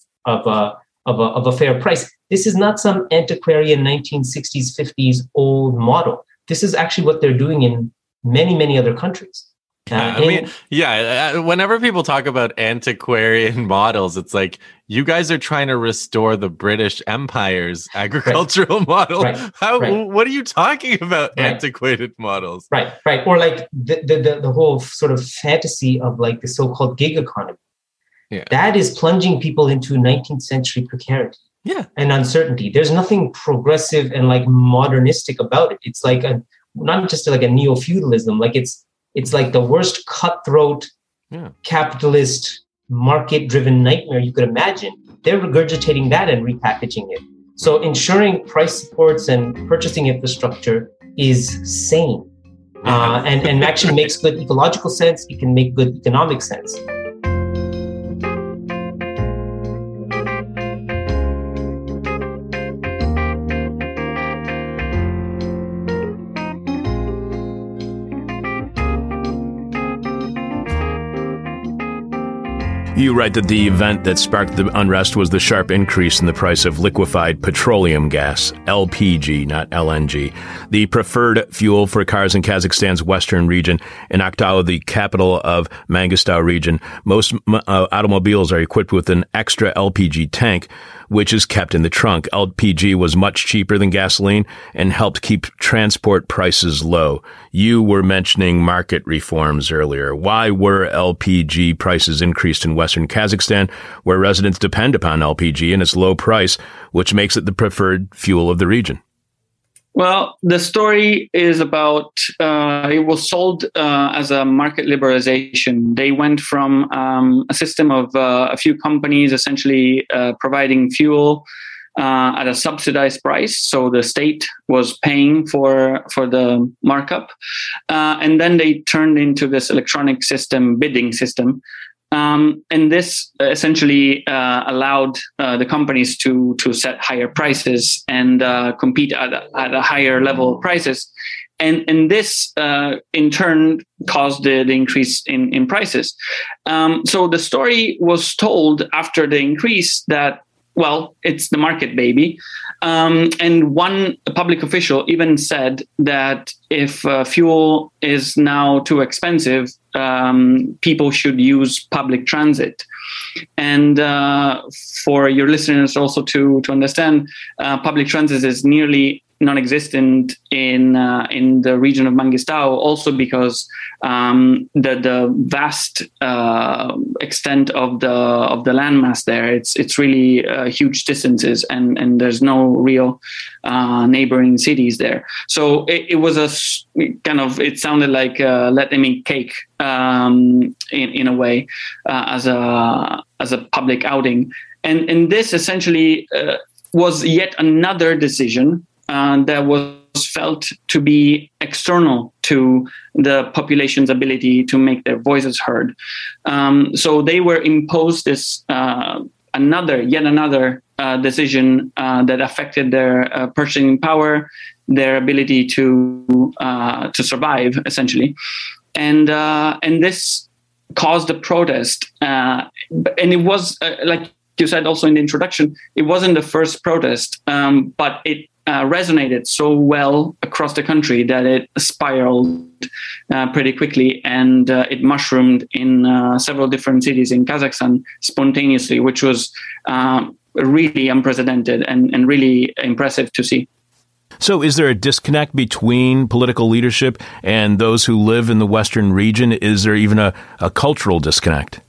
a fair price. This is not some antiquarian 1960s, 50s old model. This is actually what they're doing in many, many other countries. Whenever people talk about antiquarian models, it's like, you guys are trying to restore the British Empire's agricultural model. What are you talking about, antiquated models? Right. Or like the whole sort of fantasy of like the so-called gig economy. Yeah. That is plunging people into 19th century precarity. Yeah. And uncertainty. There's nothing progressive and like modernistic about it. It's like not just like a neo-feudalism, like it's like the worst cutthroat capitalist market-driven nightmare you could imagine. They're regurgitating that and repackaging it. So ensuring price supports and purchasing infrastructure is sane and actually makes good ecological sense. It can make good economic sense. You write that the event that sparked the unrest was the sharp increase in the price of liquefied petroleum gas, LPG, not LNG, the preferred fuel for cars in Kazakhstan's western region. In Aktau, the capital of Mangistau region, most automobiles are equipped with an extra LPG tank, which is kept in the trunk. LPG was much cheaper than gasoline and helped keep transport prices low. You were mentioning market reforms earlier. Why were LPG prices increased in western Kazakhstan, where residents depend upon LPG and its low price, which makes it the preferred fuel of the region? Well, the story is about it was sold as a market liberalization. They went from a system of a few companies essentially providing fuel at a subsidized price. So the state was paying for the markup. And then they turned into this electronic system, bidding system. And this essentially allowed the companies to set higher prices and compete at a higher level of prices. And this, in turn, caused the increase in prices. So the story was told after the increase that, well, it's the market, baby. And one public official even said that if fuel is now too expensive, people should use public transit. And for your listeners also to understand, public transit is nearly non-existent in the region of Mangistau, also because the vast extent of the landmass there, it's really huge distances, and there's no real neighboring cities there. So it was it sounded like let them eat cake in a way as a public outing, and this essentially was yet another decision that was felt to be external to the population's ability to make their voices heard. So they were imposed this yet another decision that affected their purchasing power, their ability to survive, essentially, and this caused a protest. And it was like you said also in the introduction, it wasn't the first protest, but it resonated so well across the country that it spiraled pretty quickly, and it mushroomed in several different cities in Kazakhstan spontaneously, which was really unprecedented and really impressive to see. So is there a disconnect between political leadership and those who live in the Western region? Is there even a cultural disconnect?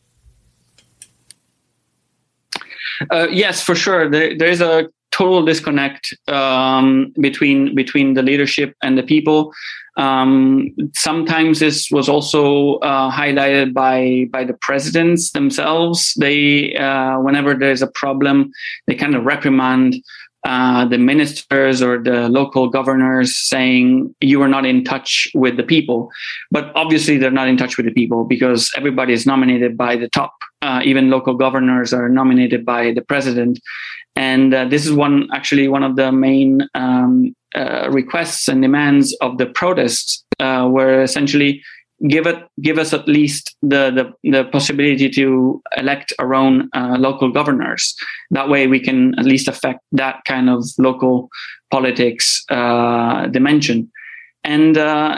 Yes, for sure. There is a total disconnect between the leadership and the people. Sometimes this was also highlighted by the presidents themselves. They, whenever there's a problem, they kind of reprimand the ministers or the local governors, saying you are not in touch with the people. But obviously they're not in touch with the people because everybody is nominated by the top. Even local governors are nominated by the president. And this is one of the main requests and demands of the protests, were essentially give us at least the possibility to elect our own local governors. That way we can at least affect that kind of local politics dimension. And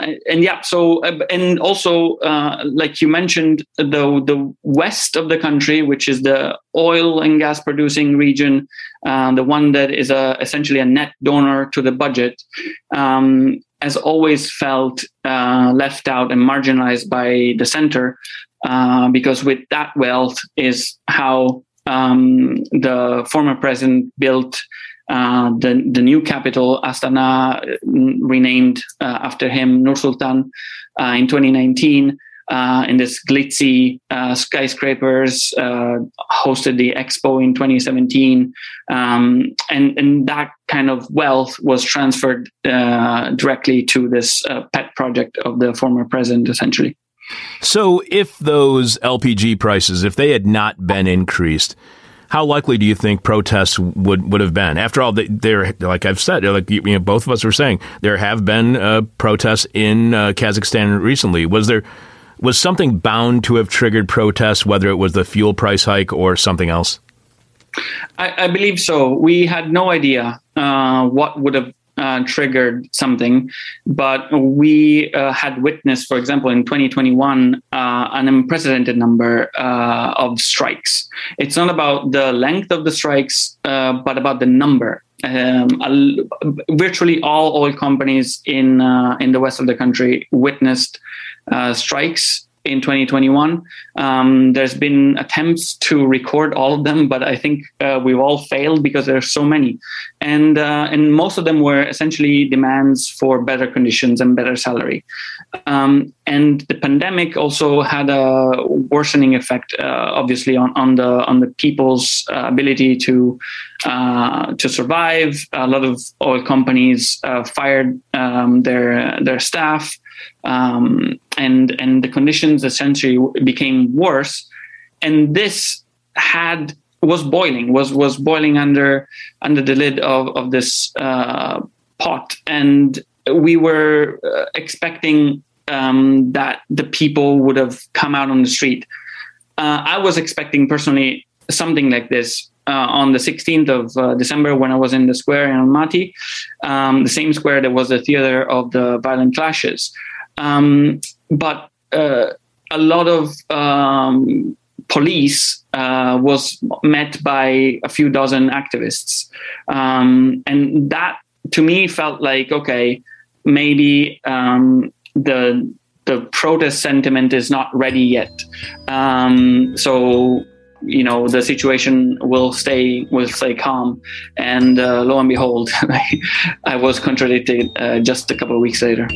also, like you mentioned, the west of the country, which is the oil and gas producing region, the one that is essentially a net donor to the budget, has always felt left out and marginalized by the center, because with that wealth is how the former president built the new capital, Astana, renamed after him, Nur-Sultan, in 2019, in this glitzy skyscrapers, hosted the Expo in 2017. And that kind of wealth was transferred directly to this pet project of the former president, essentially. So if those LPG prices, if they had not been increased, how likely do you think protests would have been? After all, there, like I've said, like both of us were saying, there have been protests in Kazakhstan recently. Was something bound to have triggered protests, whether it was the fuel price hike or something else? I believe so. We had no idea what would have triggered something, but we had witnessed, for example, in 2021, an unprecedented number of strikes. It's not about the length of the strikes, but about the number. Virtually all oil companies in the west of the country witnessed strikes in 2021. There's been attempts to record all of them, but I think we've all failed because there are so many. And most of them were essentially demands for better conditions and better salary. And the pandemic also had a worsening effect, obviously, on the people's ability to survive. A lot of oil companies fired their staff. And the conditions essentially became worse, and this was boiling under the lid of this pot, and we were expecting that the people would have come out on the street. I was expecting personally something like this on the 16th of December when I was in the square in Almaty, the same square that was the theater of the violent clashes. But a lot of police was met by a few dozen activists. And that, to me, felt like, okay, maybe the protest sentiment is not ready yet. So, the situation will stay calm. And lo and behold, I was contradicted just a couple of weeks later.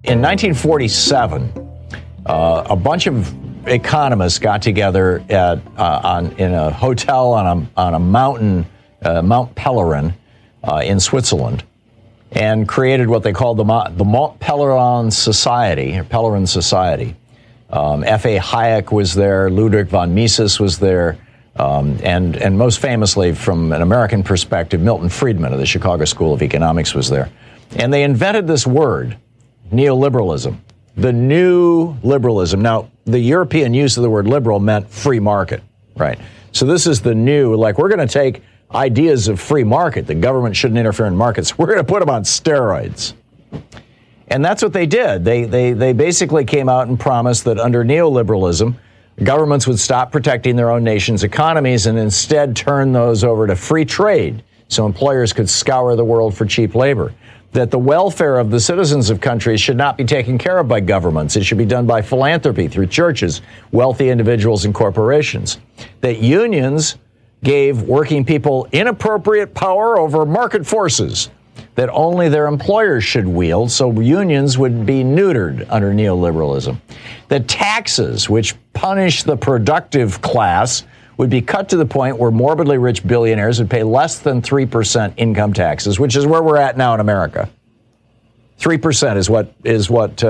in 1947, a bunch of economists got together in a hotel on a mountain, Mount Pelerin, in Switzerland, and created what they called the Mont Pelerin Society, or Pelerin Society. F.A. Hayek was there, Ludwig von Mises was there, and most famously, from an American perspective, Milton Friedman of the Chicago School of Economics was there. And they invented this word, neoliberalism, the new liberalism. Now, the European use of the word liberal meant free market, right? So this is the new, like, we're going to take ideas of free market, the government shouldn't interfere in markets, we're going to put them on steroids. And that's what they did. They basically came out and promised that under neoliberalism, governments would stop protecting their own nation's economies and instead turn those over to free trade so employers could scour the world for cheap labor. That the welfare of the citizens of countries should not be taken care of by governments. It should be done by philanthropy through churches, wealthy individuals, and corporations. That unions gave working people inappropriate power over market forces that only their employers should wield, so unions would be neutered under neoliberalism. That taxes, which punish the productive class, would be cut to the point where morbidly rich billionaires would pay less than 3% income taxes, which is where we're at now in America. 3% is what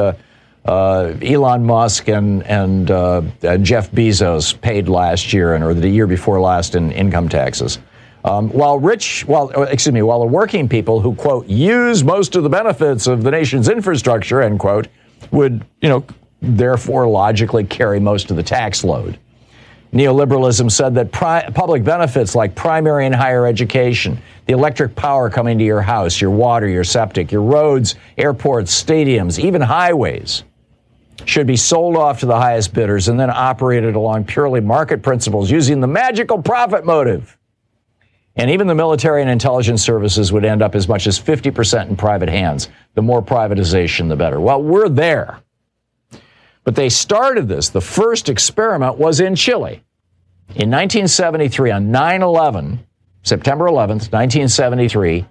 Elon Musk and Jeff Bezos paid last year or the year before last in income taxes. While the working people who, quote, use most of the benefits of the nation's infrastructure, end quote, would, therefore logically carry most of the tax load. Neoliberalism said that public benefits like primary and higher education, the electric power coming to your house, your water, your septic, your roads, airports, stadiums, even highways, should be sold off to the highest bidders and then operated along purely market principles using the magical profit motive. And even the military and intelligence services would end up as much as 50% in private hands. The more privatization, the better. Well, we're there. But they started this. The first experiment was in Chile. In 1973, on 9/11, September 11th, 1973,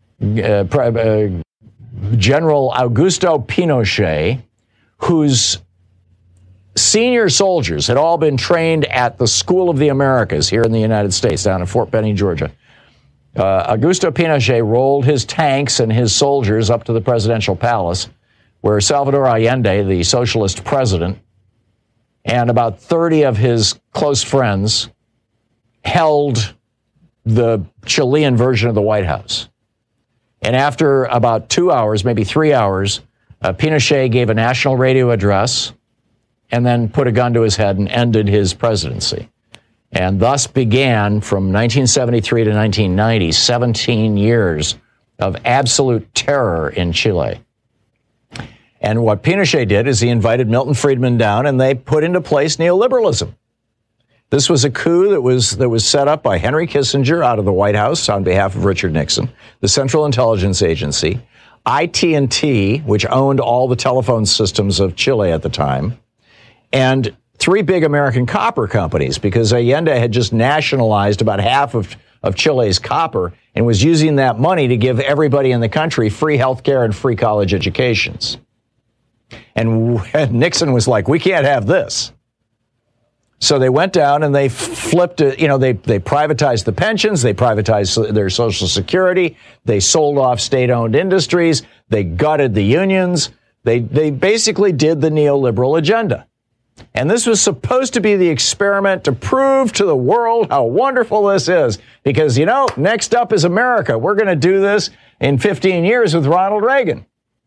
General Augusto Pinochet, whose senior soldiers had all been trained at the School of the Americas here in the United States, down in Fort Benning, Georgia. Augusto Pinochet rolled his tanks and his soldiers up to the presidential palace, where Salvador Allende, the socialist president, and about 30 of his close friends held the Chilean version of the White House. And after about 2 hours, maybe 3 hours, Pinochet gave a national radio address and then put a gun to his head and ended his presidency. And thus began, from 1973 to 1990, 17 years of absolute terror in Chile. And what Pinochet did is he invited Milton Friedman down, and they put into place neoliberalism. This was a coup that was set up by Henry Kissinger out of the White House on behalf of Richard Nixon, the Central Intelligence Agency, IT&T, which owned all the telephone systems of Chile at the time, and three big American copper companies, because Allende had just nationalized about half of Chile's copper and was using that money to give everybody in the country free health care and free college educations. And Nixon was like, we can't have this. So they went down and they flipped it. They privatized the pensions. They privatized their Social Security. They sold off state-owned industries. They gutted the unions. They basically did the neoliberal agenda. And this was supposed to be the experiment to prove to the world how wonderful this is. Because, next up is America. We're going to do this in 15 years with Ronald Reagan.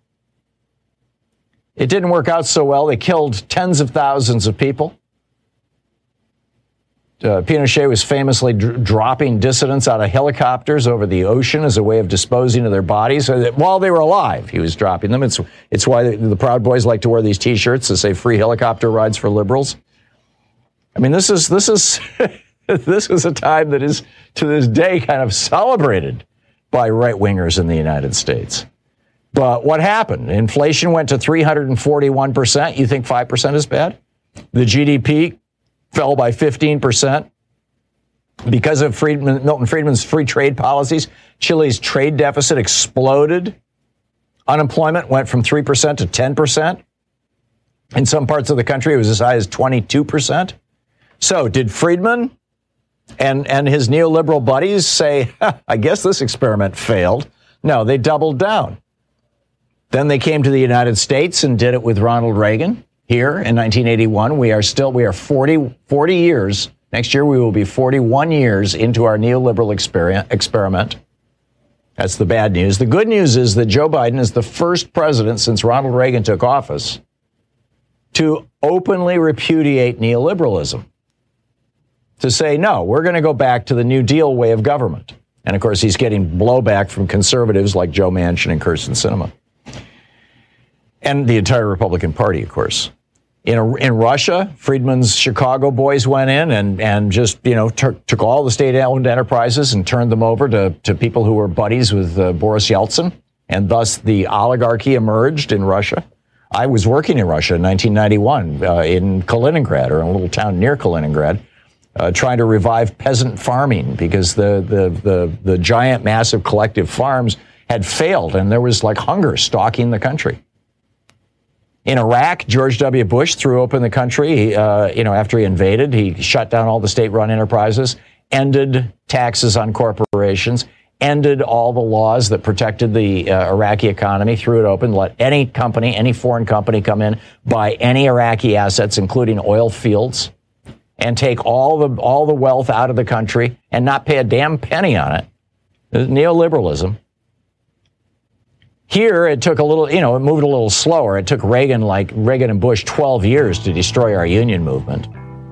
It didn't work out so well. They killed tens of thousands of people. Pinochet was famously dropping dissidents out of helicopters over the ocean as a way of disposing of their bodies while they were alive. He was dropping them. It's why the Proud Boys like to wear these T-shirts that say "Free Helicopter Rides for Liberals." I mean, this is this was a time that is to this day kind of celebrated by right-wingers in the United States. But what happened? Inflation went to 341%. You think 5% is bad? The GDP fell by 15%. Because of Milton Friedman's free trade policies, Chile's trade deficit exploded. Unemployment went from 3% to 10%. In some parts of the country, it was as high as 22%. So did Friedman and his neoliberal buddies say, I guess this experiment failed? No, they doubled down. Then they came to the United States and did it with Ronald Reagan here in 1981. We are 40 years. Next year, we will be 41 years into our neoliberal experiment. That's the bad news. The good news is that Joe Biden is the first president since Ronald Reagan took office to openly repudiate neoliberalism. To say, no, we're going to go back to the New Deal way of government. And, of course, he's getting blowback from conservatives like Joe Manchin and Kyrsten Sinema. And the entire Republican Party, of course. In Russia, Friedman's Chicago boys went in and just, took all the state-owned enterprises and turned them over to people who were buddies with Boris Yeltsin. And thus the oligarchy emerged in Russia. I was working in Russia in 1991 in Kaliningrad, or in a little town near Kaliningrad, trying to revive peasant farming because the giant, massive collective farms had failed and there was like hunger stalking the country. In Iraq, George W. Bush threw open the country. After he invaded, he shut down all the state-run enterprises, ended taxes on corporations, ended all the laws that protected the Iraqi economy, threw it open, let any company, any foreign company come in, buy any Iraqi assets, including oil fields, and take all the wealth out of the country and not pay a damn penny on it. Neoliberalism. Here, it took a little, it moved a little slower. It took Reagan and Bush 12 years to destroy our union movement.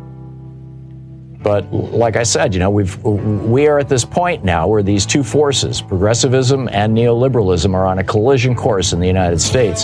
But like I said, we are at this point now where these two forces, progressivism and neoliberalism, are on a collision course in the United States.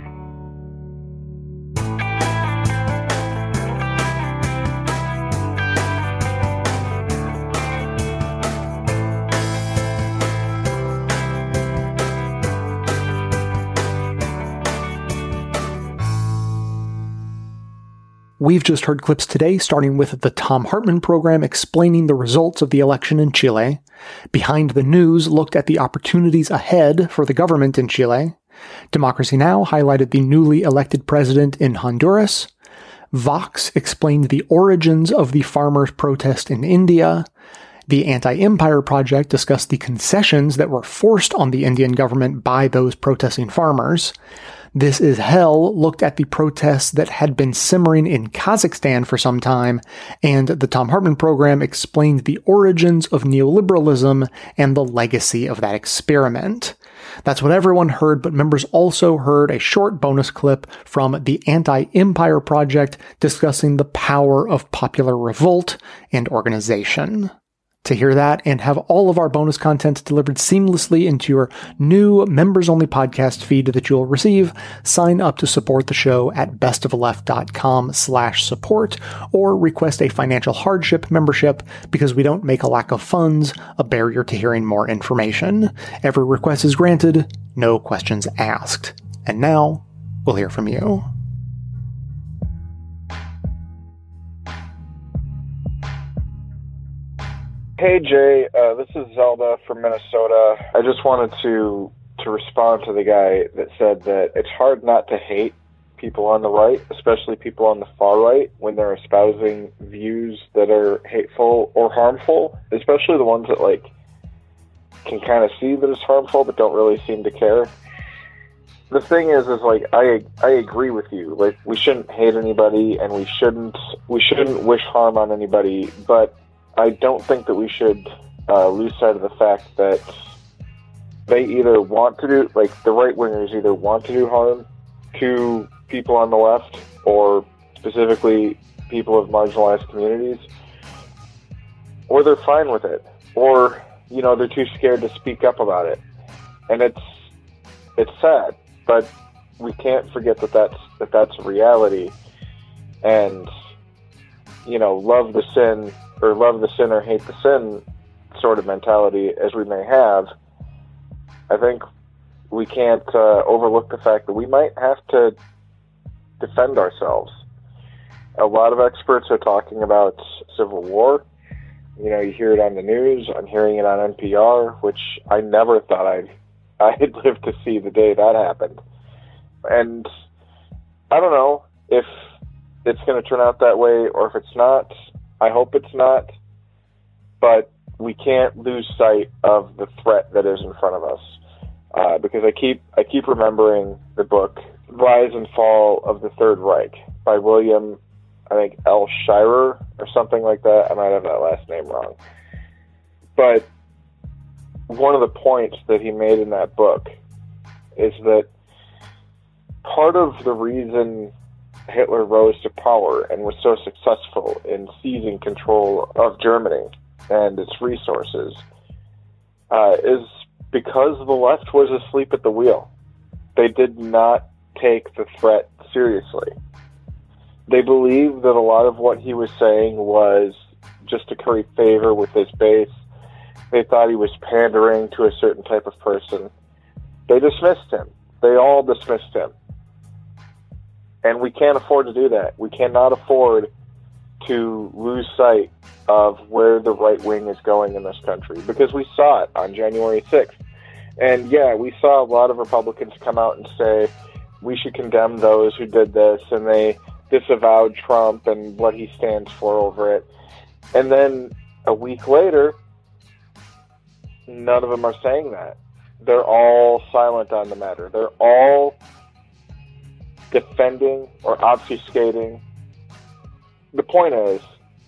We've just heard clips today, starting with the Thom Hartmann program explaining the results of the election in Chile. Behind the News looked at the opportunities ahead for the government in Chile. Democracy Now! Highlighted the newly elected president in Honduras. Vox explained the origins of the farmers' protest in India. The Anti-Empire Project discussed the concessions that were forced on the Indian government by those protesting farmers. This Is Hell looked at the protests that had been simmering in Kazakhstan for some time, and the Thom Hartmann program explained the origins of neoliberalism and the legacy of that experiment. That's what everyone heard, but members also heard a short bonus clip from the Anti-Empire Project discussing the power of popular revolt and organization. To hear that and have all of our bonus content delivered seamlessly into your new members-only podcast feed that you'll receive, sign up to support the show at bestoftheleft.com/support or request a financial hardship membership because we don't make a lack of funds a barrier to hearing more information. Every request is granted, no questions asked. And now, we'll hear from you. Hey Jay, this is Zelda from Minnesota. I just wanted to respond to the guy that said that it's hard not to hate people on the right, especially people on the far right, when they're espousing views that are hateful or harmful, especially the ones that can kind of see that it's harmful but don't really seem to care. The thing is I agree with you. We shouldn't hate anybody and we shouldn't wish harm on anybody, but I don't think that we should lose sight of the fact that they either want to do, the right-wingers either want to do harm to people on the left or specifically people of marginalized communities, or they're fine with it, or, they're too scared to speak up about it. And it's sad, but we can't forget that that's a reality. And, love the sin or hate the sin sort of mentality as we may have, I think we can't overlook the fact that we might have to defend ourselves. A lot of experts are talking about civil war. You hear it on the news. I'm hearing it on NPR, which I never thought I had lived to see the day that happened. And I don't know if it's going to turn out that way or if it's not. I hope it's not. But we can't lose sight of the threat that is in front of us. Because I keep remembering the book Rise and Fall of the Third Reich by William, I think, L. Shirer or something like that. I might have that last name wrong. But one of the points that he made in that book is that part of the reason Hitler rose to power and was so successful in seizing control of Germany and its resources is because the left was asleep at the wheel. They did not take the threat seriously. They believed that a lot of what he was saying was just to curry favor with his base. They thought he was pandering to a certain type of person. They dismissed him. They all dismissed him. And we can't afford to do that. We cannot afford to lose sight of where the right wing is going in this country, because we saw it on January 6th. And yeah, we saw a lot of Republicans come out and say we should condemn those who did this, and they disavowed Trump and what he stands for over it. And then a week later, none of them are saying that. They're all silent on the matter. They're all defending or obfuscating. The point is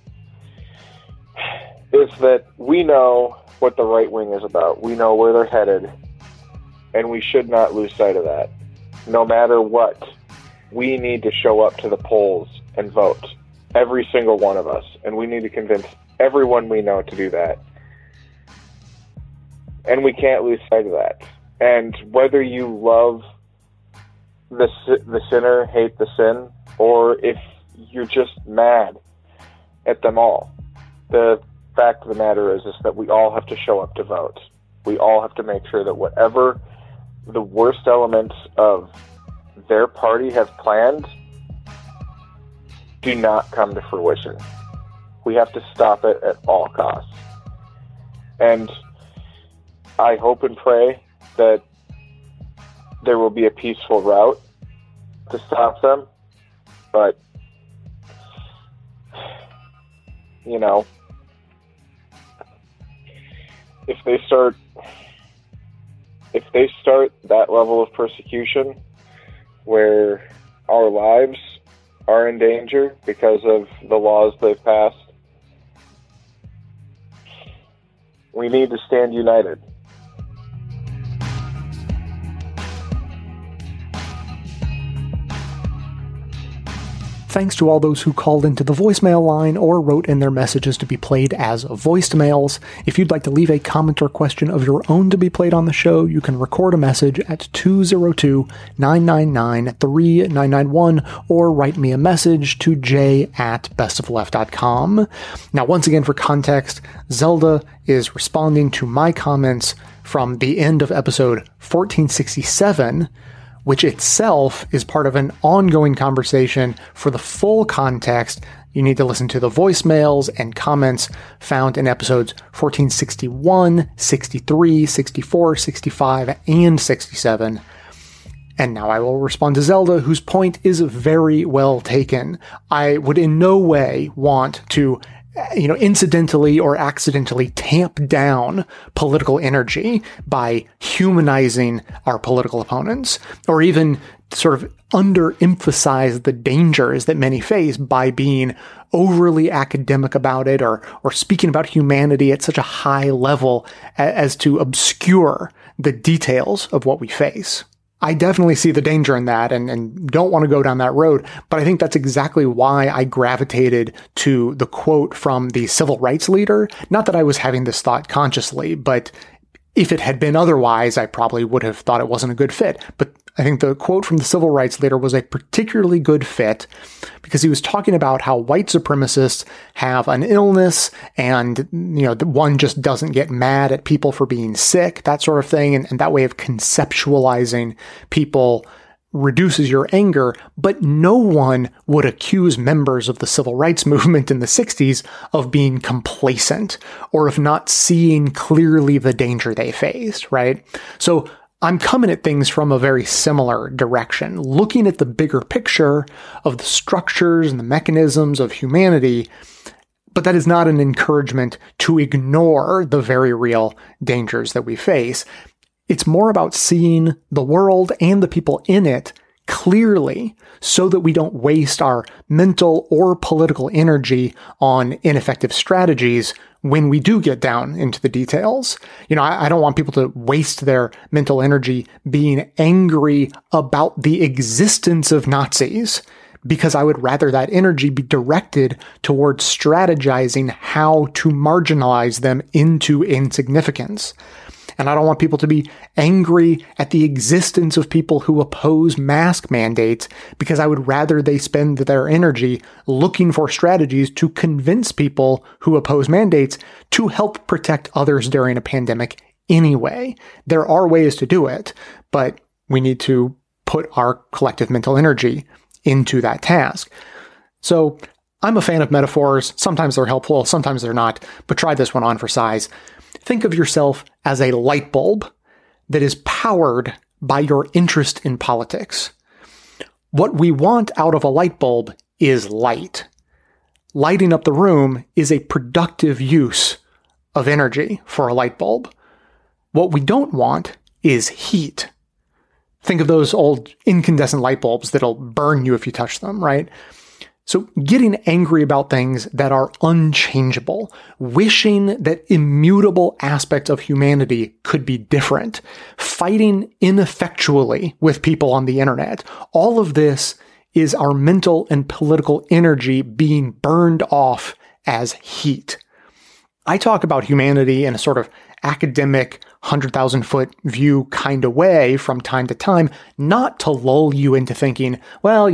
that we know what the right wing is about. We know where they're headed, and we should not lose sight of that. No matter what, we need to show up to the polls and vote, every single one of us, and we need to convince everyone we know to do that. And we can't lose sight of that. And whether you love the sinner, hate the sin, or if you're just mad at them all, the fact of the matter is that we all have to show up to vote. We all have to make sure that whatever the worst elements of their party have planned do not come to fruition. We have to stop it at all costs. And I hope and pray that there will be a peaceful route to stop them. But, you know, if they start that level of persecution where our lives are in danger because of the laws they've passed, we need to stand united. Thanks to all those who called into the voicemail line or wrote in their messages to be played as voicemails. If you'd like to leave a comment or question of your own to be played on the show, you can record a message at 202-999-3991 or write me a message to j@bestofleft.com. Now, once again, for context, Zelda is responding to my comments from the end of episode 1467, which itself is part of an ongoing conversation. For the full context, you need to listen to the voicemails and comments found in episodes 1461, 63, 64, 65, and 67. And now I will respond to Zelda, whose point is very well taken. I would in no way want to incidentally or accidentally tamp down political energy by humanizing our political opponents, or even sort of underemphasize the dangers that many face by being overly academic about it or speaking about humanity at such a high level as to obscure the details of what we face. I definitely see the danger in that and don't want to go down that road, but I think that's exactly why I gravitated to the quote from the civil rights leader. Not that I was having this thought consciously, but if it had been otherwise, I probably would have thought it wasn't a good fit. But I think the quote from the civil rights leader was a particularly good fit because he was talking about how white supremacists have an illness and, one just doesn't get mad at people for being sick, that sort of thing. And that way of conceptualizing people reduces your anger, but no one would accuse members of the civil rights movement in the 60s of being complacent or of not seeing clearly the danger they faced, right? So I'm coming at things from a very similar direction, looking at the bigger picture of the structures and the mechanisms of humanity. But that is not an encouragement to ignore the very real dangers that we face. It's more about seeing the world and the people in it clearly so that we don't waste our mental or political energy on ineffective strategies when we do get down into the details. I don't want people to waste their mental energy being angry about the existence of Nazis, because I would rather that energy be directed towards strategizing how to marginalize them into insignificance. And I don't want people to be angry at the existence of people who oppose mask mandates, because I would rather they spend their energy looking for strategies to convince people who oppose mandates to help protect others during a pandemic anyway. There are ways to do it, but we need to put our collective mental energy into that task. So I'm a fan of metaphors. Sometimes they're helpful, sometimes they're not, but try this one on for size. Think of yourself as a light bulb that is powered by your interest in politics. What we want out of a light bulb is light. Lighting up the room is a productive use of energy for a light bulb. What we don't want is heat. Think of those old incandescent light bulbs that'll burn you if you touch them, right? So getting angry about things that are unchangeable, wishing that immutable aspects of humanity could be different, fighting ineffectually with people on the internet, all of this is our mental and political energy being burned off as heat. I talk about humanity in a sort of academic 100,000-foot view kind of way from time to time, not to lull you into thinking, well,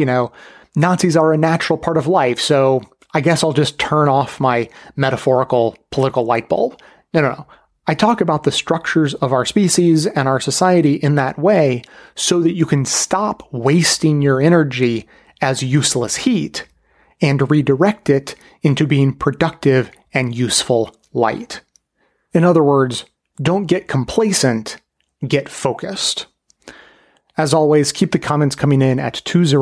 Nazis are a natural part of life, so I guess I'll just turn off my metaphorical political light bulb. No. I talk about the structures of our species and our society in that way so that you can stop wasting your energy as useless heat and redirect it into being productive and useful light. In other words, don't get complacent, get focused. As always, keep the comments coming in at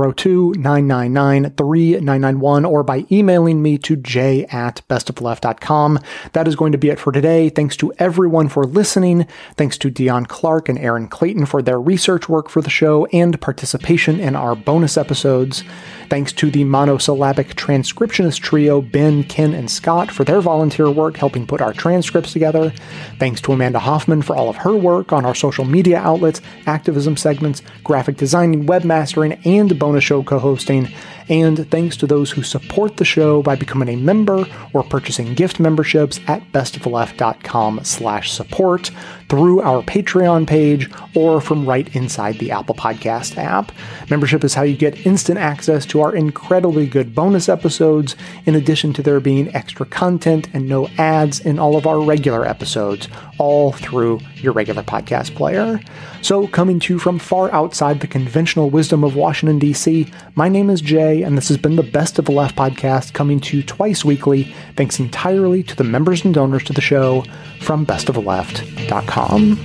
202-999-3991 or by emailing me to j@bestofleft.com. That is going to be it for today. Thanks to everyone for listening. Thanks to Dion Clark and Aaron Clayton for their research work for the show and participation in our bonus episodes. Thanks to the monosyllabic transcriptionist trio, Ben, Ken, and Scott, for their volunteer work helping put our transcripts together. Thanks to Amanda Hoffman for all of her work on our social media outlets, activism segments, graphic designing, webmastering, and bonus show co-hosting. And thanks to those who support the show by becoming a member or purchasing gift memberships at bestofleft.com/support through our Patreon page or from right inside the Apple Podcast app. Membership is how you get instant access to our incredibly good bonus episodes, in addition to there being extra content and no ads in all of our regular episodes, all through your regular podcast player. So, coming to you from far outside the conventional wisdom of Washington, D.C., my name is Jay, and this has been the Best of the Left podcast, coming to you twice weekly, thanks entirely to the members and donors to the show from bestoftheleft.com.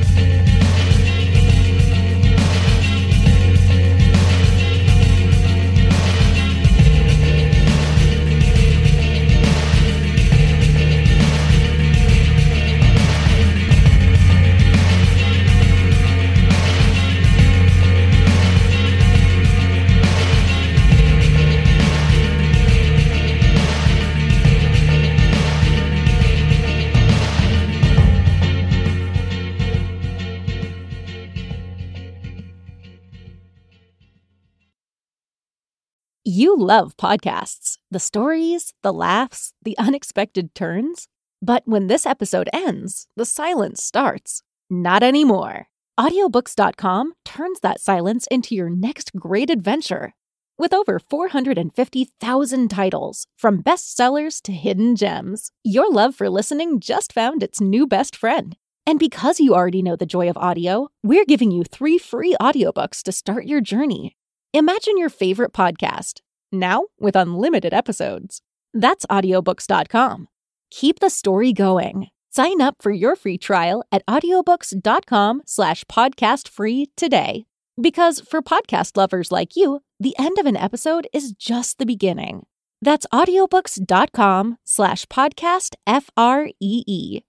You love podcasts, the stories, the laughs, the unexpected turns. But when this episode ends, the silence starts. Not anymore. Audiobooks.com turns that silence into your next great adventure. With over 450,000 titles, from bestsellers to hidden gems, your love for listening just found its new best friend. And because you already know the joy of audio, we're giving you 3 free audiobooks to start your journey. Imagine your favorite podcast, now with unlimited episodes. That's audiobooks.com. Keep the story going. Sign up for your free trial at audiobooks.com/podcastfree today. Because for podcast lovers like you, the end of an episode is just the beginning. That's audiobooks.com/podcastfree.